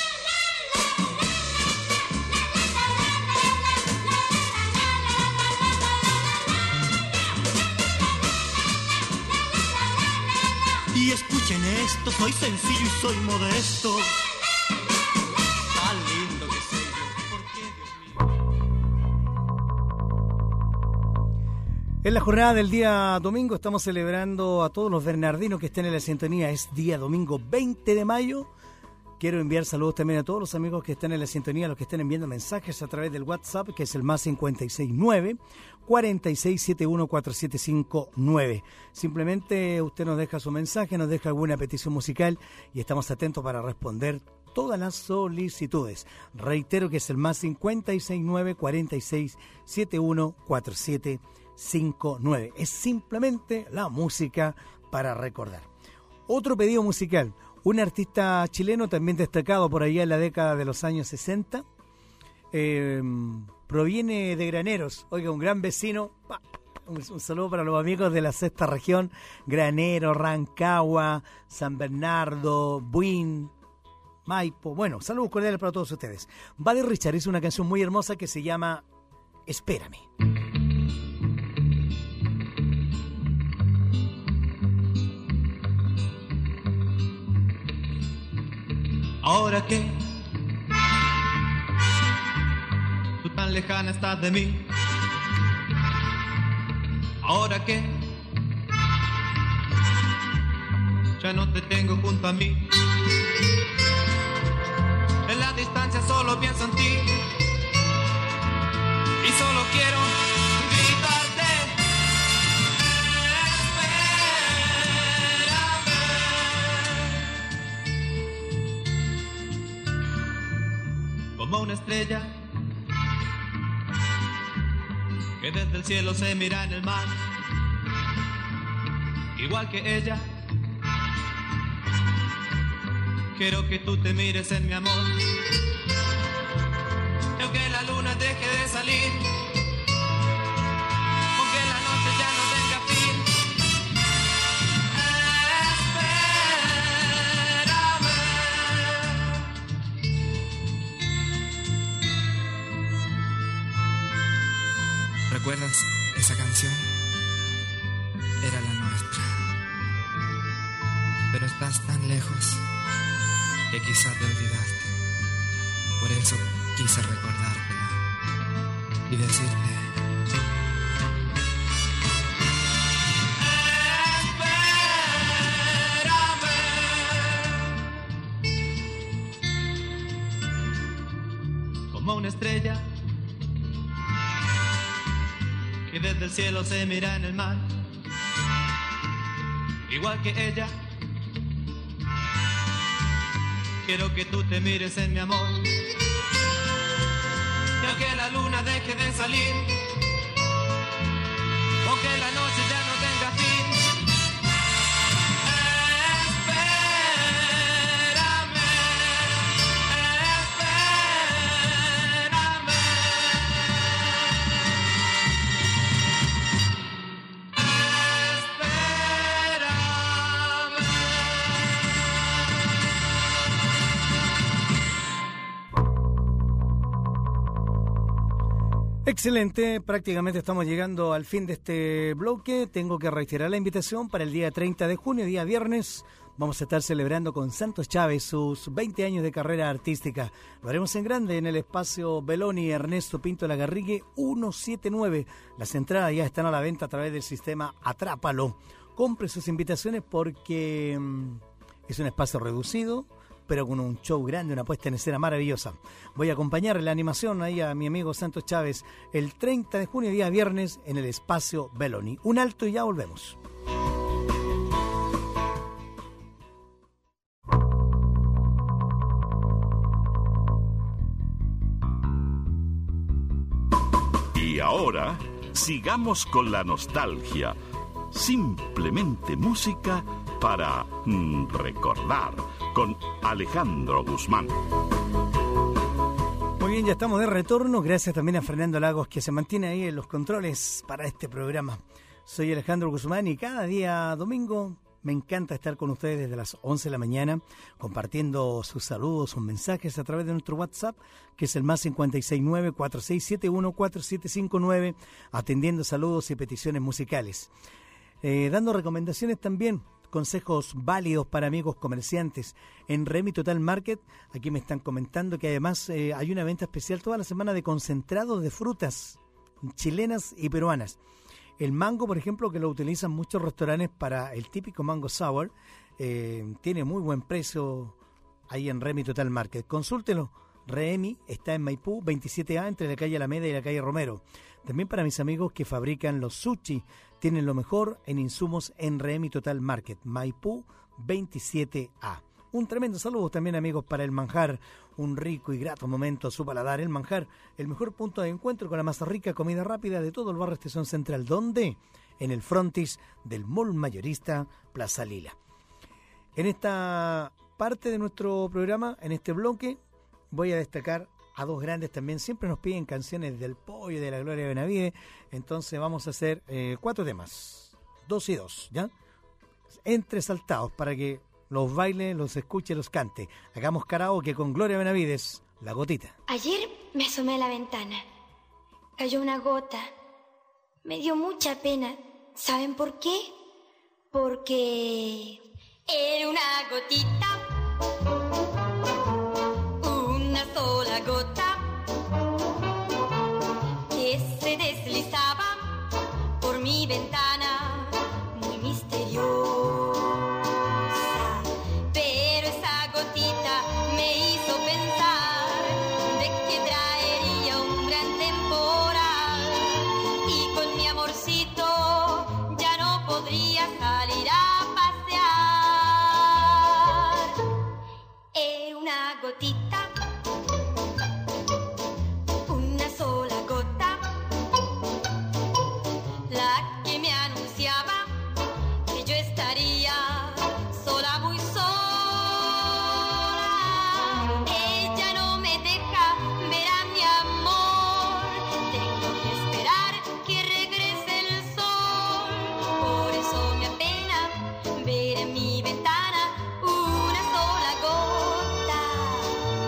Y escuchen esto, soy sencillo y soy modesto. Tan lindo que soy yo, ¿por qué, Dios mío? En la jornada del día domingo estamos celebrando a todos los bernardinos que estén en la sintonía. Es día domingo 20 de mayo. Quiero enviar saludos también a todos los amigos que estén en la sintonía, los que estén enviando mensajes a través del WhatsApp, que es el más 569 4671 4759. Simplemente usted nos deja su mensaje, nos deja alguna petición musical y estamos atentos para responder todas las solicitudes. Reitero que es el más 569 4671 4759. Es simplemente la música para recordar. Otro pedido musical. Un artista chileno también destacado por allá en la década de los años 60. Proviene de Graneros. Oiga, un gran vecino. Un saludo para los amigos de la sexta región. Granero, Rancagua, San Bernardo, Buin, Maipo. Bueno, saludos cordiales para todos ustedes. Buddy Richard hizo una canción muy hermosa que se llama Espérame. Ahora que tú tan lejana estás de mí, ahora que ya no te tengo junto a mí, en la distancia solo pienso en ti y solo quiero gritarte. Como una estrella que desde el cielo se mira en el mar, igual que ella, quiero que tú te mires en mi amor, y aunque la luna deje de salir, aunque la noche ya no tenga fin, ¿recuerdas esa canción? Era la nuestra. Pero estás tan lejos que quizás te olvidaste. Por eso quise recordártela y decirte: espérame. Como una estrella que desde el cielo se mira en el mar, igual que ella, quiero que tú te mires en mi amor, y aunque la luna deje de salir, aunque la noche ya no tenga fin, Excelente, prácticamente estamos llegando al fin de este bloque. Tengo que reiterar la invitación para el día 30 de junio, día viernes. Vamos a estar celebrando con Santos Chávez sus 20 años de carrera artística. Lo haremos en grande en el espacio Beloni Ernesto Pinto Lagarrigue 179. Las entradas ya están a la venta a través del sistema Atrápalo. Compre sus invitaciones porque es un espacio reducido, pero con un show grande, una puesta en escena maravillosa. Voy a acompañar la animación ahí a mi amigo Santos Chávez el 30 de junio, día viernes, en el espacio Beloni. Un alto y ya volvemos. Y ahora, sigamos con la nostalgia. Simplemente música para recordar, con Alejandro Guzmán. Muy bien, ya estamos de retorno. Gracias también a Fernando Lagos, que se mantiene ahí en los controles para este programa. Soy Alejandro Guzmán y cada día domingo me encanta estar con ustedes desde las 11 de la mañana, compartiendo sus saludos, sus mensajes a través de nuestro WhatsApp, que es el más 569-4671-4759, atendiendo saludos y peticiones musicales. Dando recomendaciones también, consejos válidos para amigos comerciantes. En Remy Total Market, aquí me están comentando que además hay una venta especial toda la semana de concentrados de frutas chilenas y peruanas. El mango, por ejemplo, que lo utilizan muchos restaurantes para el típico mango sour, tiene muy buen precio ahí en Remy Total Market. Consúltelo. Remy está en Maipú 27A, entre la calle Alameda y la calle Romero. También para mis amigos que fabrican los sushi, tienen lo mejor en insumos en Remy Total Market, Maipú 27A. Un tremendo saludo también, amigos, para el manjar, un rico y grato momento a su paladar. El manjar, el mejor punto de encuentro con la más rica comida rápida de todo el barrio Estación Central. ¿Dónde? En el frontis del mall mayorista Plaza Lila. En esta parte de nuestro programa, en este bloque, voy a destacar a dos grandes también. Siempre nos piden canciones del Pollo, de la Gloria Benavides. Entonces vamos a hacer 4 temas. 2 y 2, ¿ya? Entresaltados para que los baile, los escuche, los cante. Hagamos karaoke con Gloria Benavides, La Gotita. Ayer me asomé a la ventana. Cayó una gota. Me dio mucha pena. ¿Saben por qué? Porque era una gotita. Una sola gota que se deslizaba por mi ventana, muy misteriosa. Pero esa gotita me hizo pensar de que traería un gran temporal y con mi amorcito ya no podría salir a pasear. Era una gotita, una sola gota, la que me anunciaba que yo estaría sola, muy sola. Ella no me deja ver a mi amor, tengo que esperar que regrese el sol. Por eso me apena ver en mi ventana una sola gota.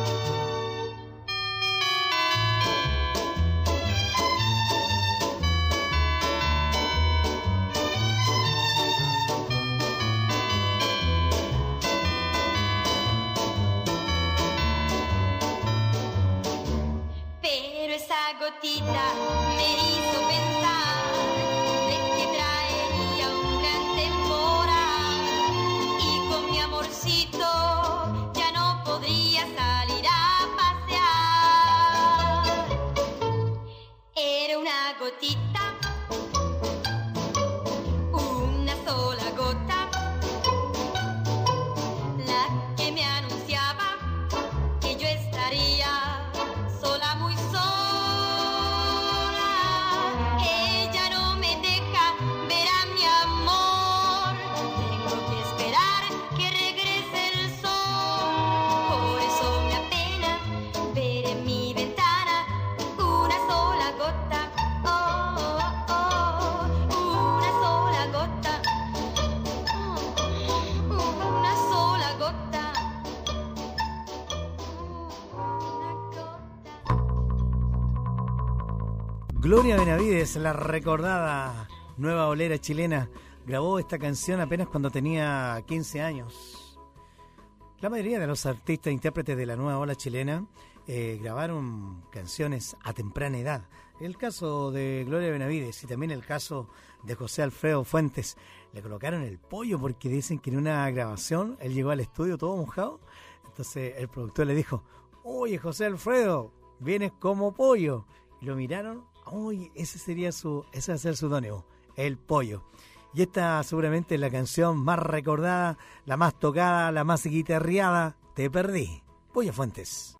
Gloria Benavides, la recordada nueva bolera chilena, grabó esta canción apenas cuando tenía 15 años. La mayoría de los artistas e intérpretes de la nueva ola chilena grabaron canciones a temprana edad. El caso de Gloria Benavides y también el caso de José Alfredo Fuentes. Le colocaron el pollo porque dicen que en una grabación él llegó al estudio todo mojado. Entonces el productor le dijo: oye, José Alfredo, vienes como pollo. Y lo miraron. Uy, ese va a ser su doneo, el pollo. Y esta seguramente es la canción más recordada, la más tocada, la más guitarreada. Te perdí. Pollo Fuentes.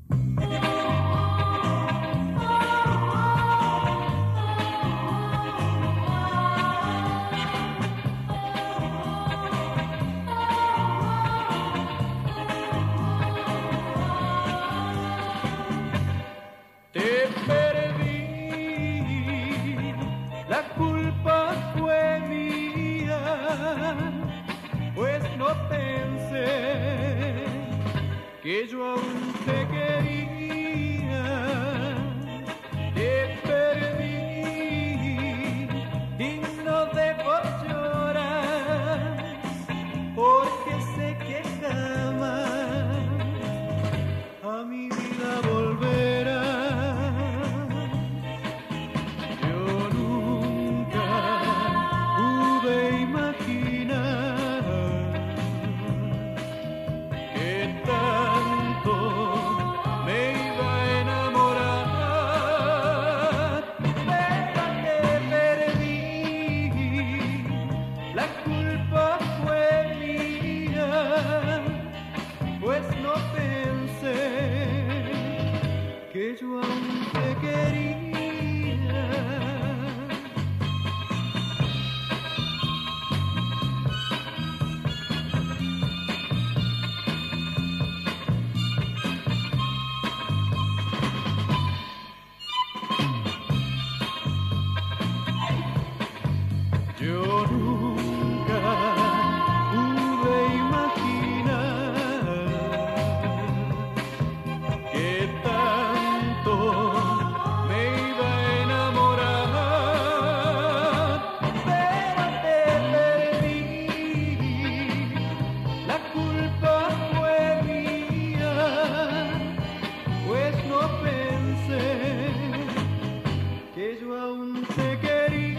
Te perdí, la culpa fue mía, pues no pensé que yo aún te quería. Te perdí y no debo llorar, porque sé que jamás a mi vida volverá. Yo aún te quería. Yo nunca pude imaginar que me iba a enamorar, pero te perdí, la culpa fue mía, pues no pensé que yo aún te quería.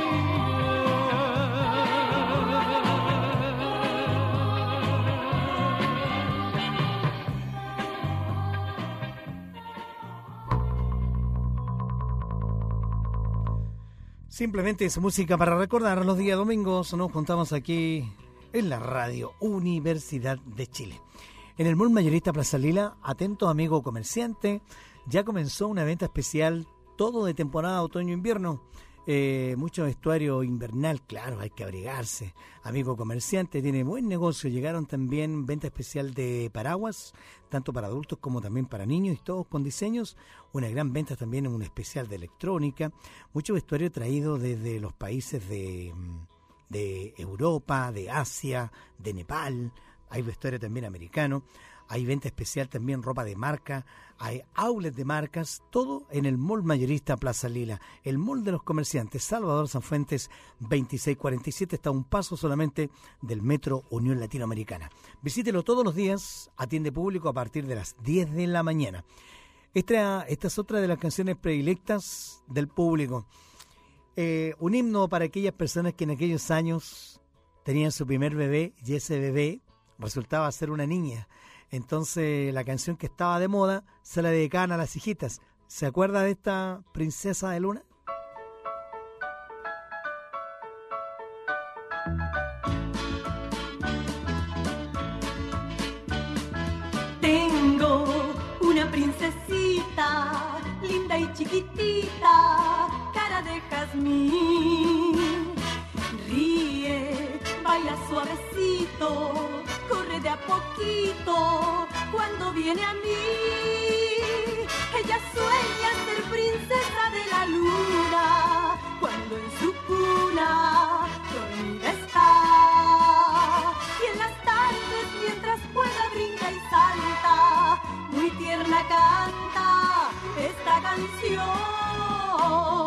Simplemente es música para recordar. Los días domingos nos juntamos aquí en la Radio Universidad de Chile. En el Mall Mayorista Plaza Lila, atento amigo comerciante, ya comenzó una venta especial, todo de temporada otoño-invierno. Mucho vestuario invernal, claro, hay que abrigarse. Amigo comerciante, tiene buen negocio. Llegaron también venta especial de paraguas, tanto para adultos como también para niños, y todos con diseños. Una gran venta también en un especial de electrónica. Mucho vestuario traído desde los países de Europa, de Asia, de Nepal. Hay vestuario también americano. Hay venta especial también, ropa de marca, hay outlet de marcas, todo en el Mall Mayorista Plaza Lila, el Mall de los Comerciantes, Salvador Sanfuentes 2647, está a un paso solamente del Metro Unión Latinoamericana. Visítelo todos los días, atiende público a partir de las 10 de la mañana. Esta es otra de las canciones predilectas del público. Un himno para aquellas personas que en aquellos años tenían su primer bebé y ese bebé resultaba ser una niña. Entonces la canción que estaba de moda se la dedicaban a las hijitas. ¿Se acuerda de esta Princesa de Luna? Tengo una princesita, linda y chiquitita, cara de jazmín. Ríe, baila suavecito, corre de a poquito cuando viene a mí. Ella sueña ser princesa de la luna cuando en su cuna dormida está. Y en las tardes mientras pueda brinca y salta, muy tierna canta esta canción.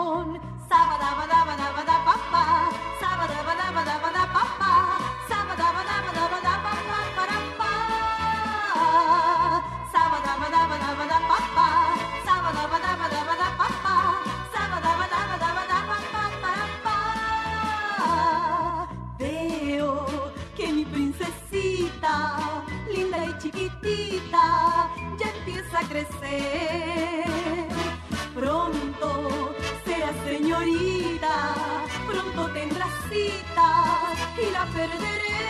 a crecer. Pronto serás señorita, pronto tendrás cita y la perderé.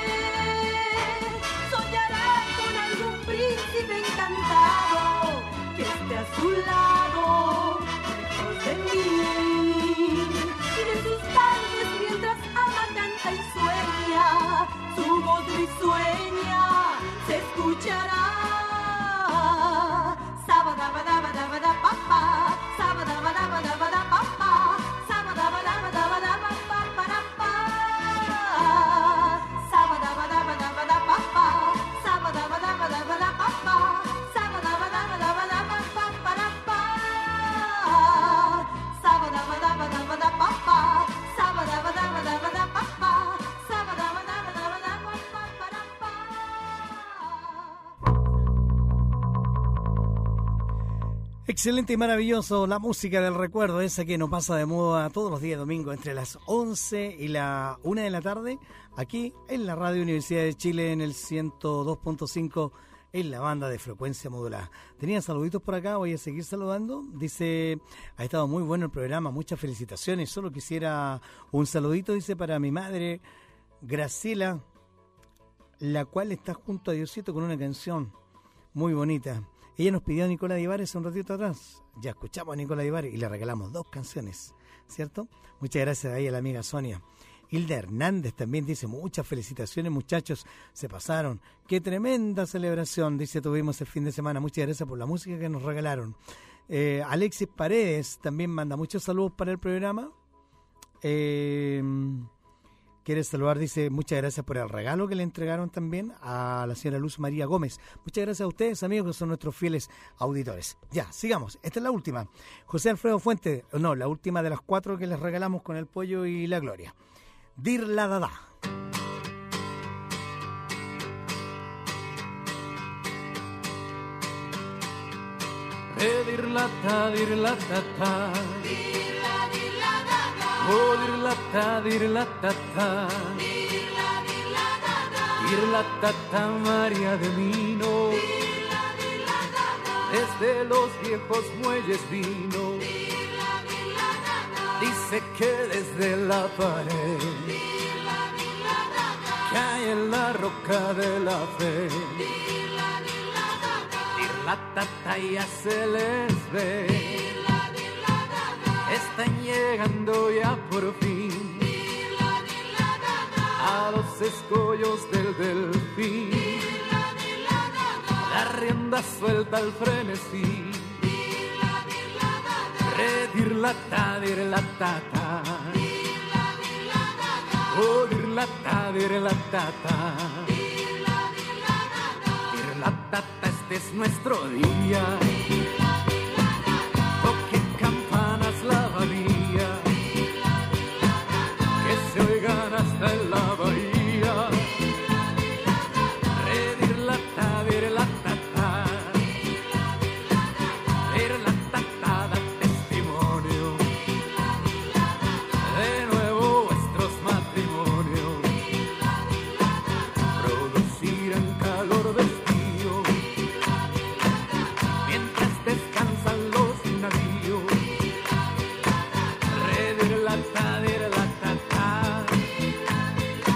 Soñarás con algún príncipe encantado que esté a su lado, lejos de mí. Y de sus tardes mientras ama, canta y sueña, su voz risueña se escuchará. Sabadabadabadabadapapa, sabadabadabadabadapapa, sabadabadabadabadapapa, sabadabadabadabadapapa, sabadabadabadabadapapa, sabadabadabadabadapapa, sabadabadabadabadapapa, sabadabadabadabadapapa, Excelente y maravilloso la música del recuerdo, esa que nos pasa de moda todos los días domingo entre las 11 y la 1 de la tarde, aquí en la Radio Universidad de Chile en el 102.5 en la banda de frecuencia modulada. Tenía saluditos por acá, voy a seguir saludando. Dice, ha estado muy bueno el programa, muchas felicitaciones. Solo quisiera un saludito, dice, para mi madre Graciela, la cual está junto a Diosito con una canción muy bonita. Ella nos pidió a Nicola Divares un ratito atrás. Ya escuchamos a Nicola Divares y le regalamos 2 canciones, ¿cierto? Muchas gracias ahí a la amiga Sonia. Hilda Hernández también dice, muchas felicitaciones muchachos, se pasaron. Qué tremenda celebración, dice, tuvimos el fin de semana. Muchas gracias por la música que nos regalaron. Alexis Paredes también manda muchos saludos para el programa. Quiere saludar, dice, muchas gracias por el regalo que le entregaron también a la señora Luz María Gómez. Muchas gracias a ustedes, amigos, que son nuestros fieles auditores. Ya, sigamos. Esta es la última. José Alfredo Fuente, no, la última de las 4 que les regalamos con el pollo y la gloria. Dir la dada. Dir la ta, dir la ta ta. Oh, dir la ta ta. Dir la ta María de Mino. Desde los viejos muelles vino. Dice que desde la pared que hay en la roca de la fe. Dir la ta ya se les ve. Están llegando ya por fin a los escollos del delfín. La rienda suelta al frenesí. Dir la ta ta. Oh, dir la ta ta. Dir la ta, este es nuestro día. La bahía, que se oigan hasta en la bahía. Dir la ta, dir la ta ta. Dir la ta ta, da testimonio de nuevo vuestros matrimonios. Producirán calor de estío mientras descansan los navíos. Dir la ta ta.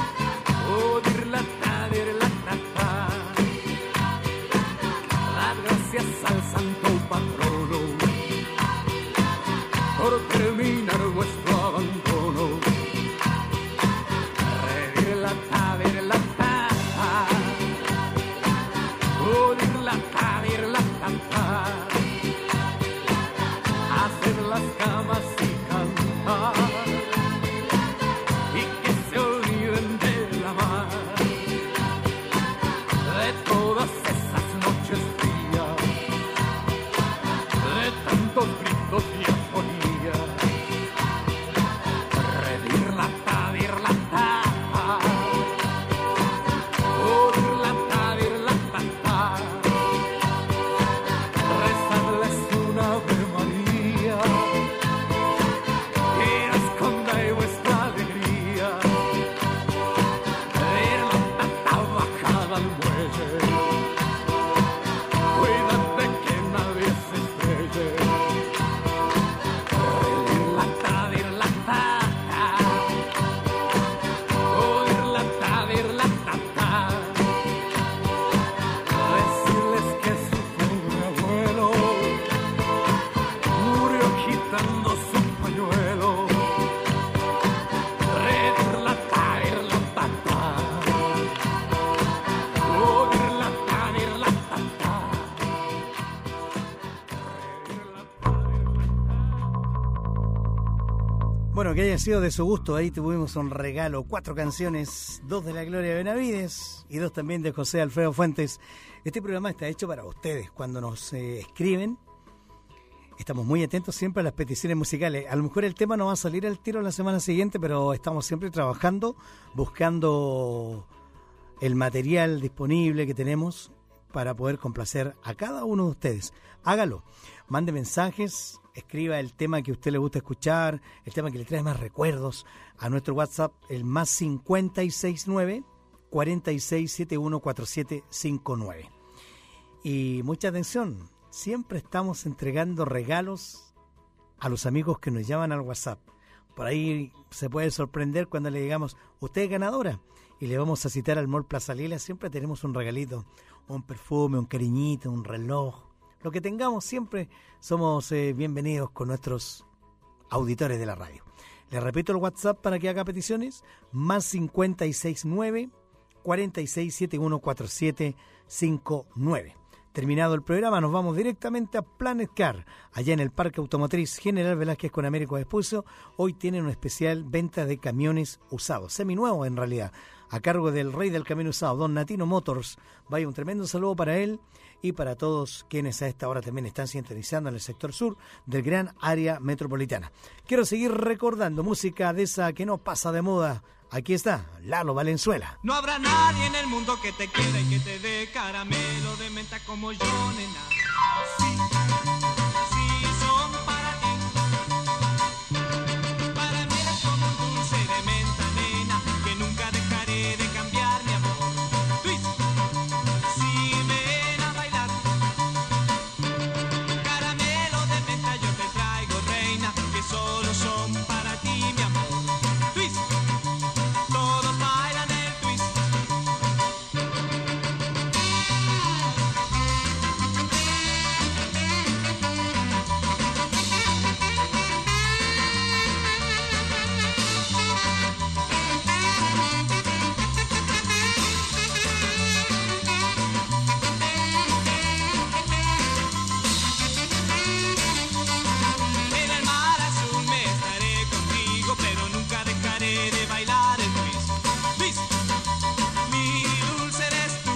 Bueno, que haya sido de su gusto. Ahí tuvimos un regalo, 4 canciones, 2 de la Gloria Benavides y 2 también de José Alfredo Fuentes. Este programa está hecho para ustedes. Cuando nos escriben, estamos muy atentos siempre a las peticiones musicales. A lo mejor el tema no va a salir al tiro la semana siguiente, pero estamos siempre trabajando, buscando el material disponible que tenemos para poder complacer a cada uno de ustedes. Hágalo, mande mensajes, escriba el tema que a usted le gusta escuchar, el tema que le trae más recuerdos a nuestro WhatsApp, el más 569-4671-4759. Y mucha atención, siempre estamos entregando regalos a los amigos que nos llaman al WhatsApp. Por ahí se puede sorprender cuando le digamos, usted es ganadora, y le vamos a citar al Mall Plaza Lila. Siempre tenemos un regalito, un perfume, un cariñito, un reloj. Lo que tengamos, siempre somos bienvenidos con nuestros auditores de la radio. Les repito el WhatsApp para que haga peticiones, más 569-4671-4759. Terminado el programa, nos vamos directamente a Planet Car, allá en el Parque Automotriz General Velázquez con Américo Vespucio. Hoy tienen una especial venta de camiones usados, seminuevos en realidad, a cargo del rey del camión usado, don Natino Motors. Vaya, un tremendo saludo para él y para todos quienes a esta hora también están sintonizando en el sector sur del gran área metropolitana. Quiero seguir recordando música de esa que no pasa de moda. Aquí está, Lalo Valenzuela. No habrá nadie en el mundo que te quiera y que te dé caramelo de menta como yo, nena. Sí, sí, son para ti. Para mí eres como un dulce de menta, nena, que nunca dejaré de cambiar, mi amor. Luis, si ven a bailar, caramelo de menta yo te traigo, reina, que solo son para ti, mi amor. Luis, todos bailan el twist. En el mar azul me estaré contigo, pero nunca dejaré de bailar el twist. Twist, mi dulce eres tú.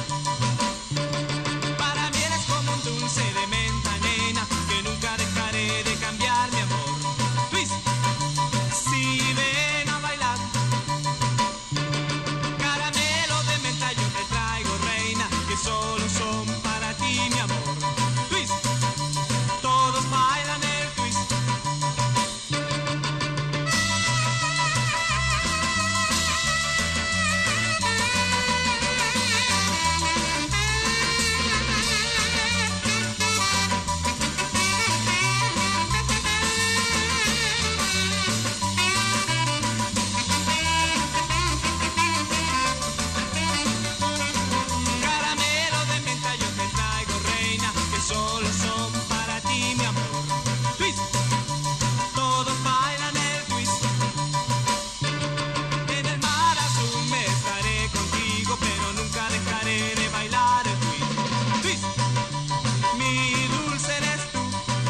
Para mí eres como un dulce de menta, nena, que nunca dejaré de cambiar, mi amor. Twist, si ven a bailar, caramelo de menta yo te traigo, reina, que solo son para ti, mi amor. Twist, todos bailan el twist. Caramelo de menta yo te traigo, reina, que solo son para ti, mi amor. Twist, todos bailan el twist. En el mar azul me estaré contigo, pero nunca dejaré de bailar el twist. Twist, mi dulce eres tú.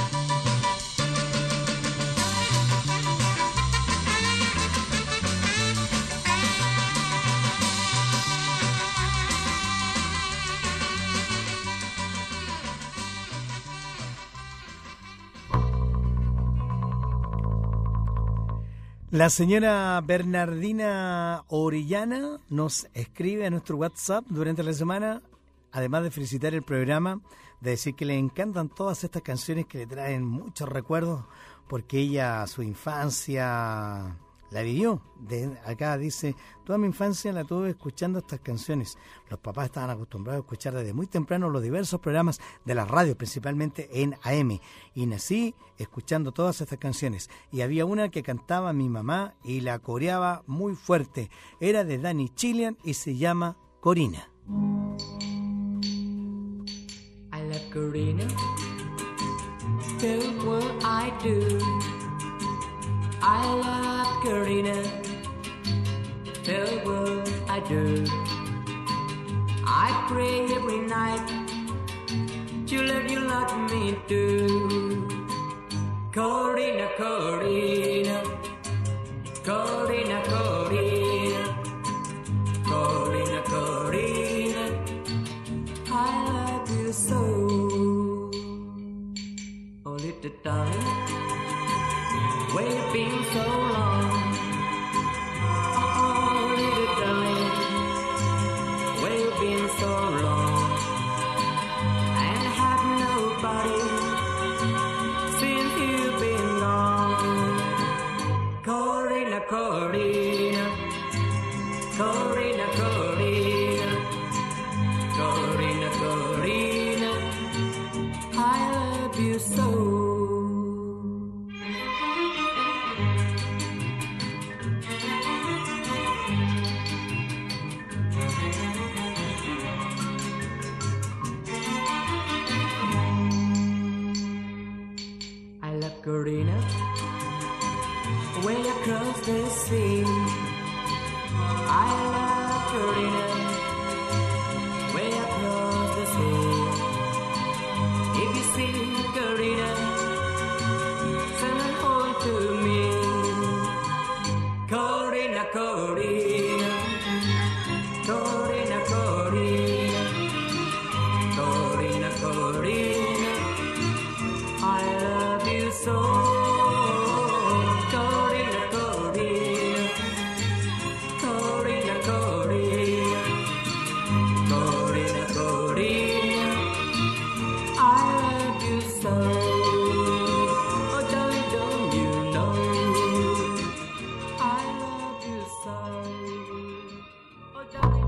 La señora Bernardina Orellana nos escribe a nuestro WhatsApp durante la semana, además de felicitar el programa, de decir que le encantan todas estas canciones que le traen muchos recuerdos, porque ella su infancia la vivió. Acá dice, toda mi infancia la tuve escuchando estas canciones. Los papás estaban acostumbrados a escuchar desde muy temprano los diversos programas de la radio, principalmente en AM. Y nací escuchando todas estas canciones. Y había una que cantaba mi mamá y la coreaba muy fuerte. Era de Danny Chilean y se llama Corina. I love Corina, still what I do. I love Corina, still what I do. I pray every night to let you love me too. Corina, Corina, Corina, Corina, Corina, Corina, I love you so. Oh, little darling, where you been so long? Oh, little darling, where you been so long? And have nobody since you've been gone. Corina, Corina, Corina, Corina, Corina, Corina, I love you so. I love Corina, way across the sea. I love Corina, way across the sea. If you see Corina, send her home to me. Corina, Corina, Corina, Corina, Corina, Corina, I love you so. Corina, Corina, Corina, Corina, Corina, Corina, I love you so. Oh, darling, don't you know I love you so. Oh, darling,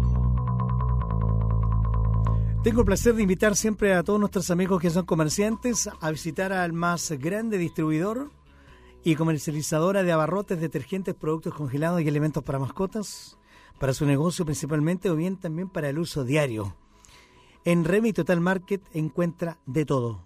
Tengo el placer de invitar siempre a todos nuestros amigos que son comerciantes a visitar al más grande distribuidor y comercializadora de abarrotes, detergentes, productos congelados y alimentos para mascotas, para su negocio principalmente o bien también para el uso diario. En Remy Total Market encuentra de todo: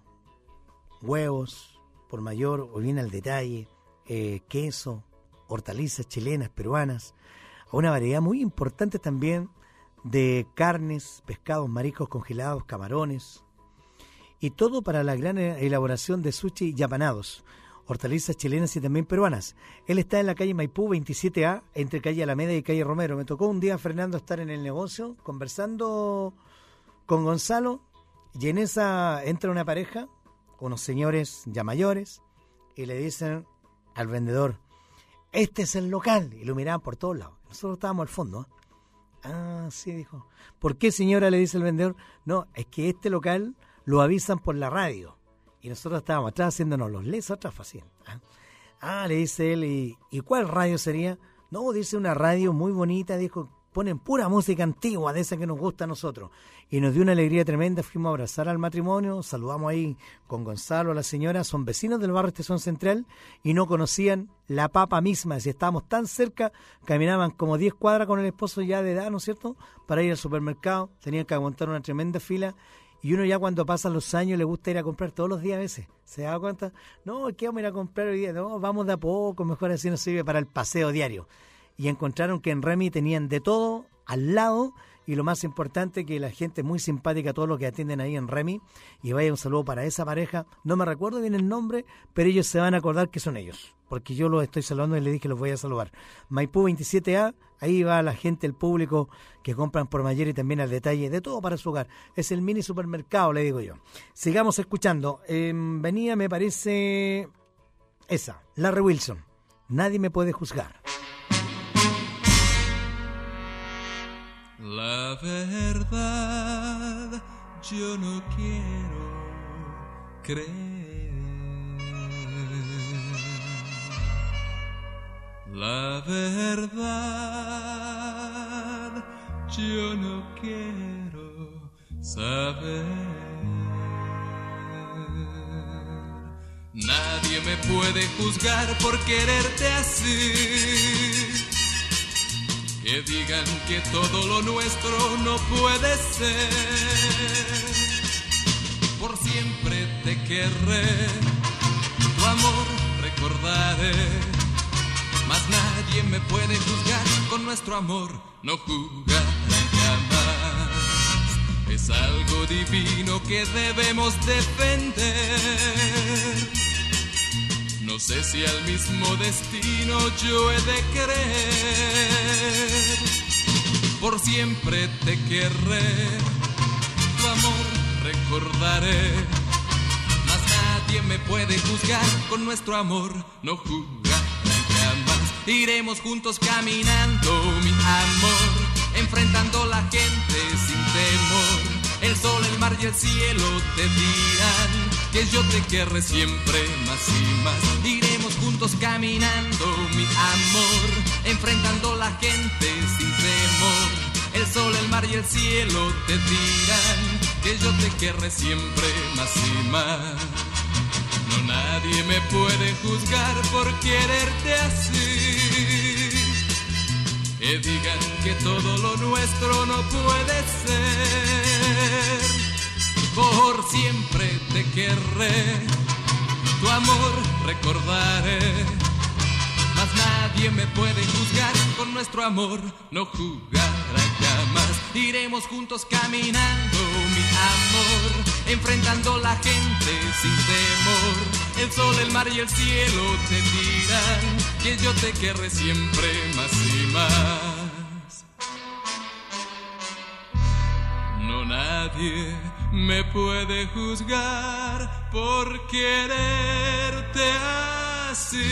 huevos por mayor o bien al detalle, queso, hortalizas chilenas, peruanas, a una variedad muy importante también de carnes, pescados, mariscos congelados, camarones, y todo para la gran elaboración de sushi y apanados, hortalizas chilenas y también peruanas. Él está en la calle Maipú 27A, entre calle Alameda y calle Romero. Me tocó un día, Fernando, estar en el negocio conversando con Gonzalo, y en esa entra una pareja, unos señores ya mayores, y le dicen al vendedor: este es el local, y lo miraban por todos lados. Nosotros estábamos al fondo, ¿eh? Ah, sí, dijo. ¿Por qué, señora?, le dice el vendedor. No, es que este local lo avisan por la radio. Y nosotros estábamos atrás haciéndonos los lesos atrás, así. Ah, le dice él, ¿y cuál radio sería? No, dice una radio muy bonita, dijo, ponen pura música antigua, de esa que nos gusta a nosotros. Y nos dio una alegría tremenda, fuimos a abrazar al matrimonio, saludamos ahí con Gonzalo, a la señora, son vecinos del barrio Estación Central y no conocían la papa misma. Si estábamos tan cerca, caminaban como 10 cuadras con el esposo ya de edad, ¿no es cierto?, para ir al supermercado, tenían que aguantar una tremenda fila. Y uno ya cuando pasan los años le gusta ir a comprar todos los días a veces. ¿Se da cuenta? No, ¿qué vamos a ir a comprar hoy día? No, vamos de a poco, mejor así nos sirve para el paseo diario. Y encontraron que en Remy tenían de todo al lado, y lo más importante, que la gente es muy simpática, todos los que atienden ahí en Remy. Y vaya un saludo para esa pareja, no me recuerdo bien el nombre, pero ellos se van a acordar que son ellos, porque yo los estoy saludando y les dije que los voy a saludar. Maipú 27A, ahí va la gente, el público que compran por mayor y también al detalle, de todo para su hogar. Es el mini supermercado, le digo yo. Sigamos escuchando. Venía, me parece, esa, Larry Wilson, Nadie me puede juzgar. La verdad, yo no quiero creer. La verdad, yo no quiero saber. Nadie me puede juzgar por quererte así. Que digan que todo lo nuestro no puede ser. Por siempre te querré, tu amor recordaré. Mas nadie me puede juzgar, con nuestro amor no jugarán jamás. Es algo divino que debemos defender. No No sé si al mismo destino yo he de creer. Por siempre te querré, tu amor recordaré. Mas nadie me puede juzgar, con nuestro amor no jugarán jamás. Iremos juntos caminando, mi amor, enfrentando la gente sin temor. El sol, el mar y el cielo te dirán que yo te querré siempre más y más. Iremos juntos caminando, mi amor, enfrentando la gente sin temor. El sol, el mar y el cielo te dirán que yo te querré siempre más y más. No, nadie me puede juzgar por quererte así. Que digan que todo lo nuestro no puede ser. Por siempre te querré, tu amor recordaré. Mas nadie me puede juzgar, con nuestro amor no jugará jamás. Iremos juntos caminando, mi amor, enfrentando la gente sin temor. El sol, el mar y el cielo te dirán que yo te querré siempre más y más. No, nadie me puede juzgar por quererte así.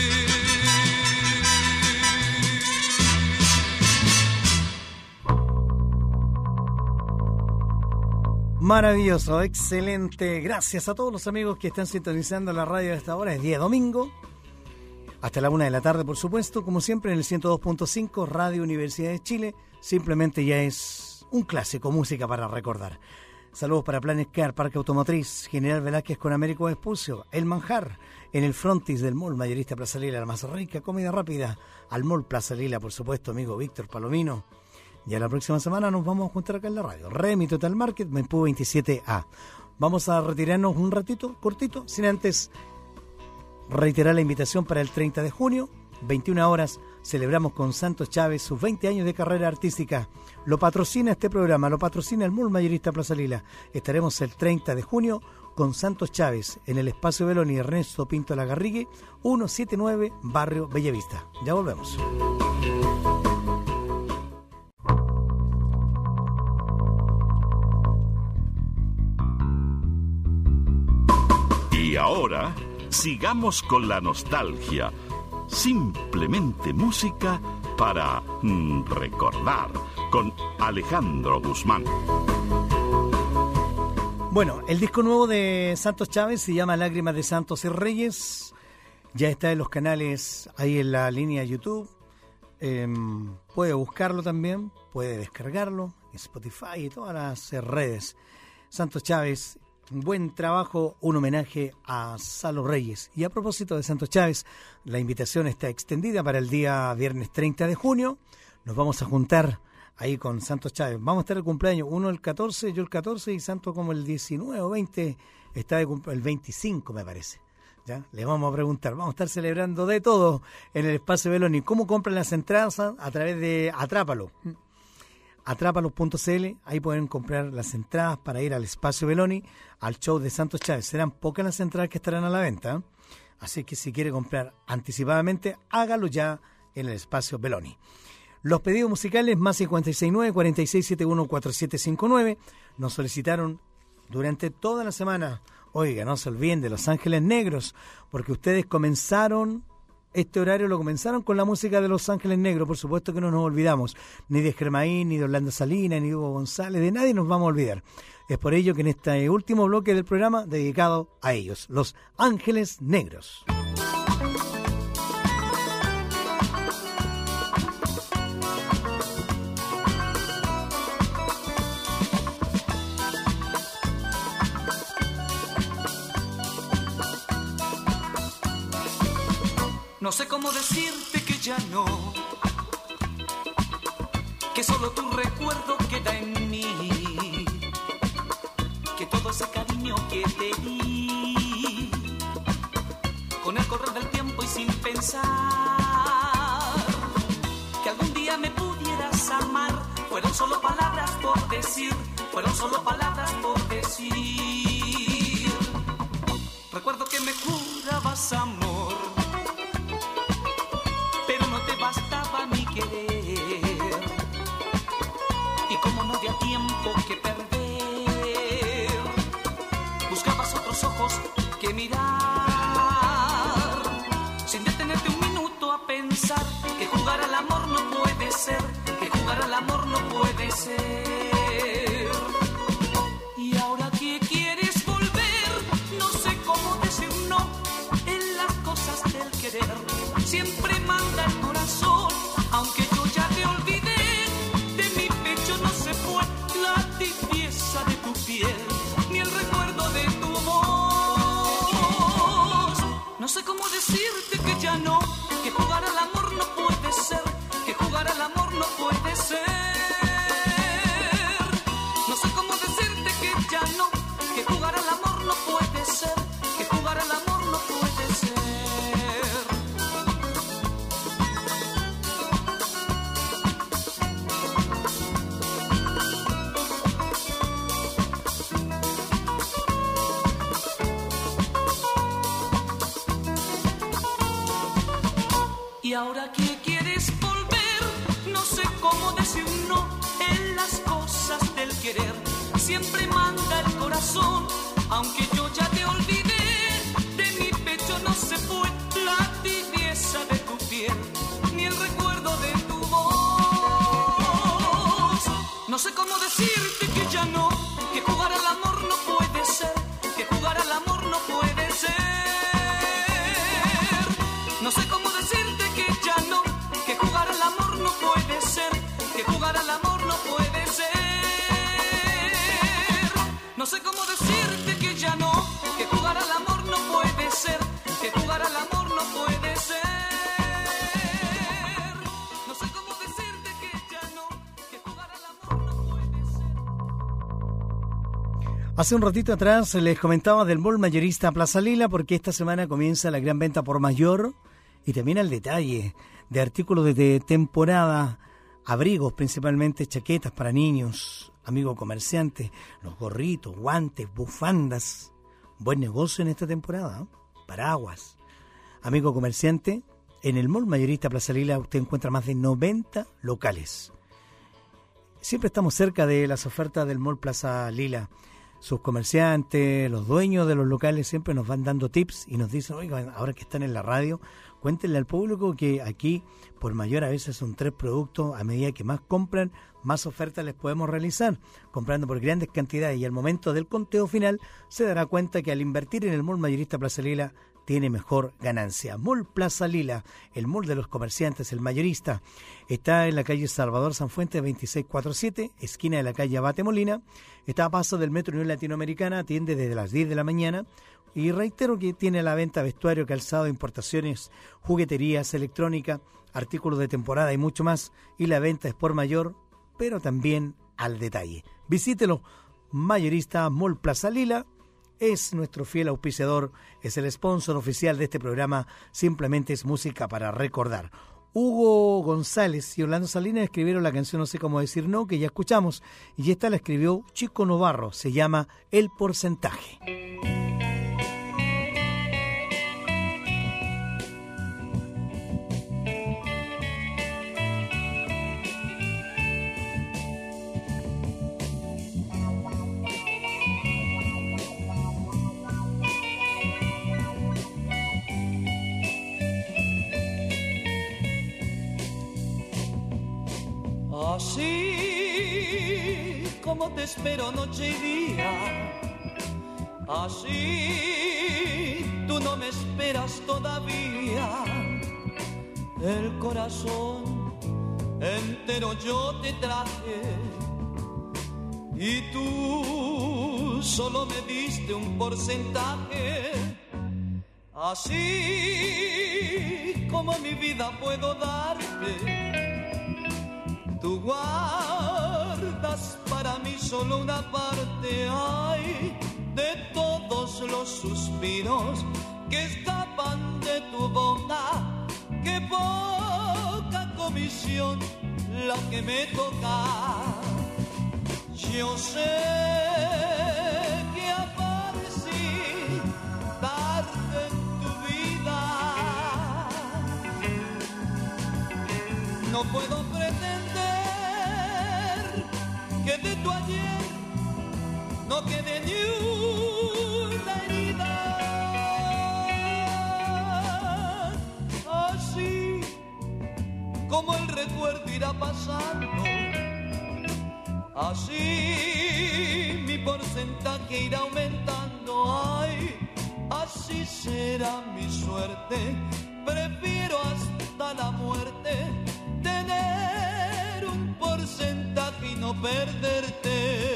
Maravilloso, excelente. Gracias a todos los amigos que están sintonizando la radio a esta hora. Es día domingo, hasta la 1 de la tarde, por supuesto. Como siempre, en el 102.5, Radio Universidad de Chile. Simplemente ya es un clásico, música para recordar. Saludos para Planes Car, Parque Automotriz, General Velázquez con Américo Vespucio, El Manjar, en el frontis del Mall Mayorista Plaza Lila, la más rica comida rápida, al Mall Plaza Lila, por supuesto, amigo Víctor Palomino. Ya la próxima semana nos vamos a juntar acá en la radio. Remi Total Market, Maipú 27A. Vamos a retirarnos un ratito, cortito, sin antes reiterar la invitación para el 30 de junio, 21 horas, celebramos con Santos Chávez sus 20 años de carrera artística. Lo patrocina este programa, lo patrocina el Mall Mayorista Plaza Lila. Estaremos el 30 de junio con Santos Chávez en el Espacio Beloni Ernesto Pinto Lagarrigue, 179, Barrio Bellavista. Ya volvemos. Y ahora, sigamos con la nostalgia. Simplemente música para recordar, con Alejandro Guzmán. Bueno, el disco nuevo de Santos Chávez se llama Lágrimas de Santos y Reyes. Ya está en los canales, ahí en la línea YouTube. Puede buscarlo también, puede descargarlo, Spotify y todas las redes. Santos Chávez, un buen trabajo, un homenaje a Salo Reyes. Y a propósito de Santos Chávez, la invitación está extendida para el día viernes 30 de junio. Nos vamos a juntar ahí con Santos Chávez. Vamos a estar el cumpleaños, uno el 14, yo el 14 y Santos como el 19 o 20, está el 25 me parece. ¿Ya? Le vamos a preguntar, vamos a estar celebrando de todo en el Espacio Beloni. ¿Cómo compran las entradas? A través de Atrápalo. Atrápalos.cl, ahí pueden comprar las entradas para ir al Espacio Beloni, al show de Santos Chávez. Serán pocas las entradas que estarán a la venta, ¿eh? Así que si quiere comprar anticipadamente, hágalo ya en el Espacio Beloni. Los pedidos musicales más 569-4671-4759 nos solicitaron durante toda la semana. Oiga, no se olviden de Los Ángeles Negros, porque ustedes comenzaron... Este horario lo comenzaron con la música de Los Ángeles Negros, por supuesto que no nos olvidamos, ni de Germaín, ni de Orlando Salinas, ni de Hugo González, de nadie nos vamos a olvidar. Es por ello que en este último bloque del programa, dedicado a ellos, Los Ángeles Negros. No sé cómo decirte que ya no, que solo tu recuerdo queda en mí, que todo ese cariño que te di, con el correr del tiempo y sin pensar, que algún día me pudieras amar, fueron solo palabras por decir, fueron solo palabras por decir. Recuerdo que me jurabas amor, que mirar, sin detenerte un minuto a pensar que jugar al amor no puede ser, que jugar al amor no puede ser. Y ahora que quieres volver, no sé cómo decir no en las cosas del querer. Siempre manda el corazón, aunque yo ya te olvidé, de mi pecho no se fue la tibieza de tu piel, ni el recuerdo de tu voz. No sé cómo decirte que ya no, que jugar al amor no puede ser, que jugar al amor no puede ser. No sé cómo decirte que ya no, que jugar al amor no puede ser, que jugar al amor no puede ser. Y ahora que quieres volver, no sé cómo decir no en las cosas del querer. Siempre manda el corazón, aunque yo ya te olvidé, de mi pecho no se fue la tibieza de tu piel, ni el recuerdo de tu voz. No sé cómo decirte que ya no, que jugar al amor no puede ser, que jugar al amor no puede ser. No sé cómo decirte que ya no, que jugar al amor no puede ser, que jugar al amor no puede ser. No sé cómo decirte que ya no, que jugar al amor no puede ser, que jugar al amor no puede ser. No sé cómo decirte que ya no, que jugar al amor no puede ser. Hace un ratito atrás les comentaba del mall mayorista Plaza Lila, porque esta semana comienza la gran venta por mayor y también al detalle de artículos de temporada, abrigos principalmente, chaquetas para niños, amigo comerciante, los gorritos, guantes, bufandas. Buen negocio en esta temporada, ¿eh? Paraguas. Amigo comerciante, en el mall mayorista Plaza Lila usted encuentra más de 90 locales. Siempre estamos cerca de las ofertas del mall Plaza Lila. Sus comerciantes, los dueños de los locales siempre nos van dando tips y nos dicen, oigan, ahora que están en la radio, cuéntenle al público que aquí por mayor a veces son 3 productos, a medida que más compran, más ofertas les podemos realizar, comprando por grandes cantidades, y al momento del conteo final se dará cuenta que al invertir en el mall mayorista Plaza Lila tiene mejor ganancia. Mall Plaza Lila, el mall de los comerciantes, el mayorista, está en la calle Salvador Sanfuentes 2647, esquina de la calle Abate Molina, está a paso del Metro Unión Latinoamericana, atiende desde las 10 de la mañana, y reitero que tiene a la venta vestuario, calzado, importaciones, jugueterías, electrónica, artículos de temporada y mucho más, y la venta es por mayor, pero también al detalle. Visítelo, mayorista Mall Plaza Lila. Es nuestro fiel auspiciador, es el sponsor oficial de este programa, simplemente es música para recordar. Hugo González y Orlando Salinas escribieron la canción No sé cómo decir no, que ya escuchamos, y esta la escribió Chico Novarro, se llama El Porcentaje. Así como te espero noche y día, así tú no me esperas todavía. El corazón entero yo te traje y tú solo me diste un porcentaje. Así como mi vida puedo darte, tú guardas para mí solo una parte, ay, de todos los suspiros que escapan de tu boca. Qué poca comisión la que me toca. Yo sé que aparecí tarde en tu vida. No puedo pretender que de tu ayer no quede ni una herida. Así mi porcentaje irá aumentando, ay, así será mi suerte. Prefiero hasta la muerte tener un porcentaje y no perderte.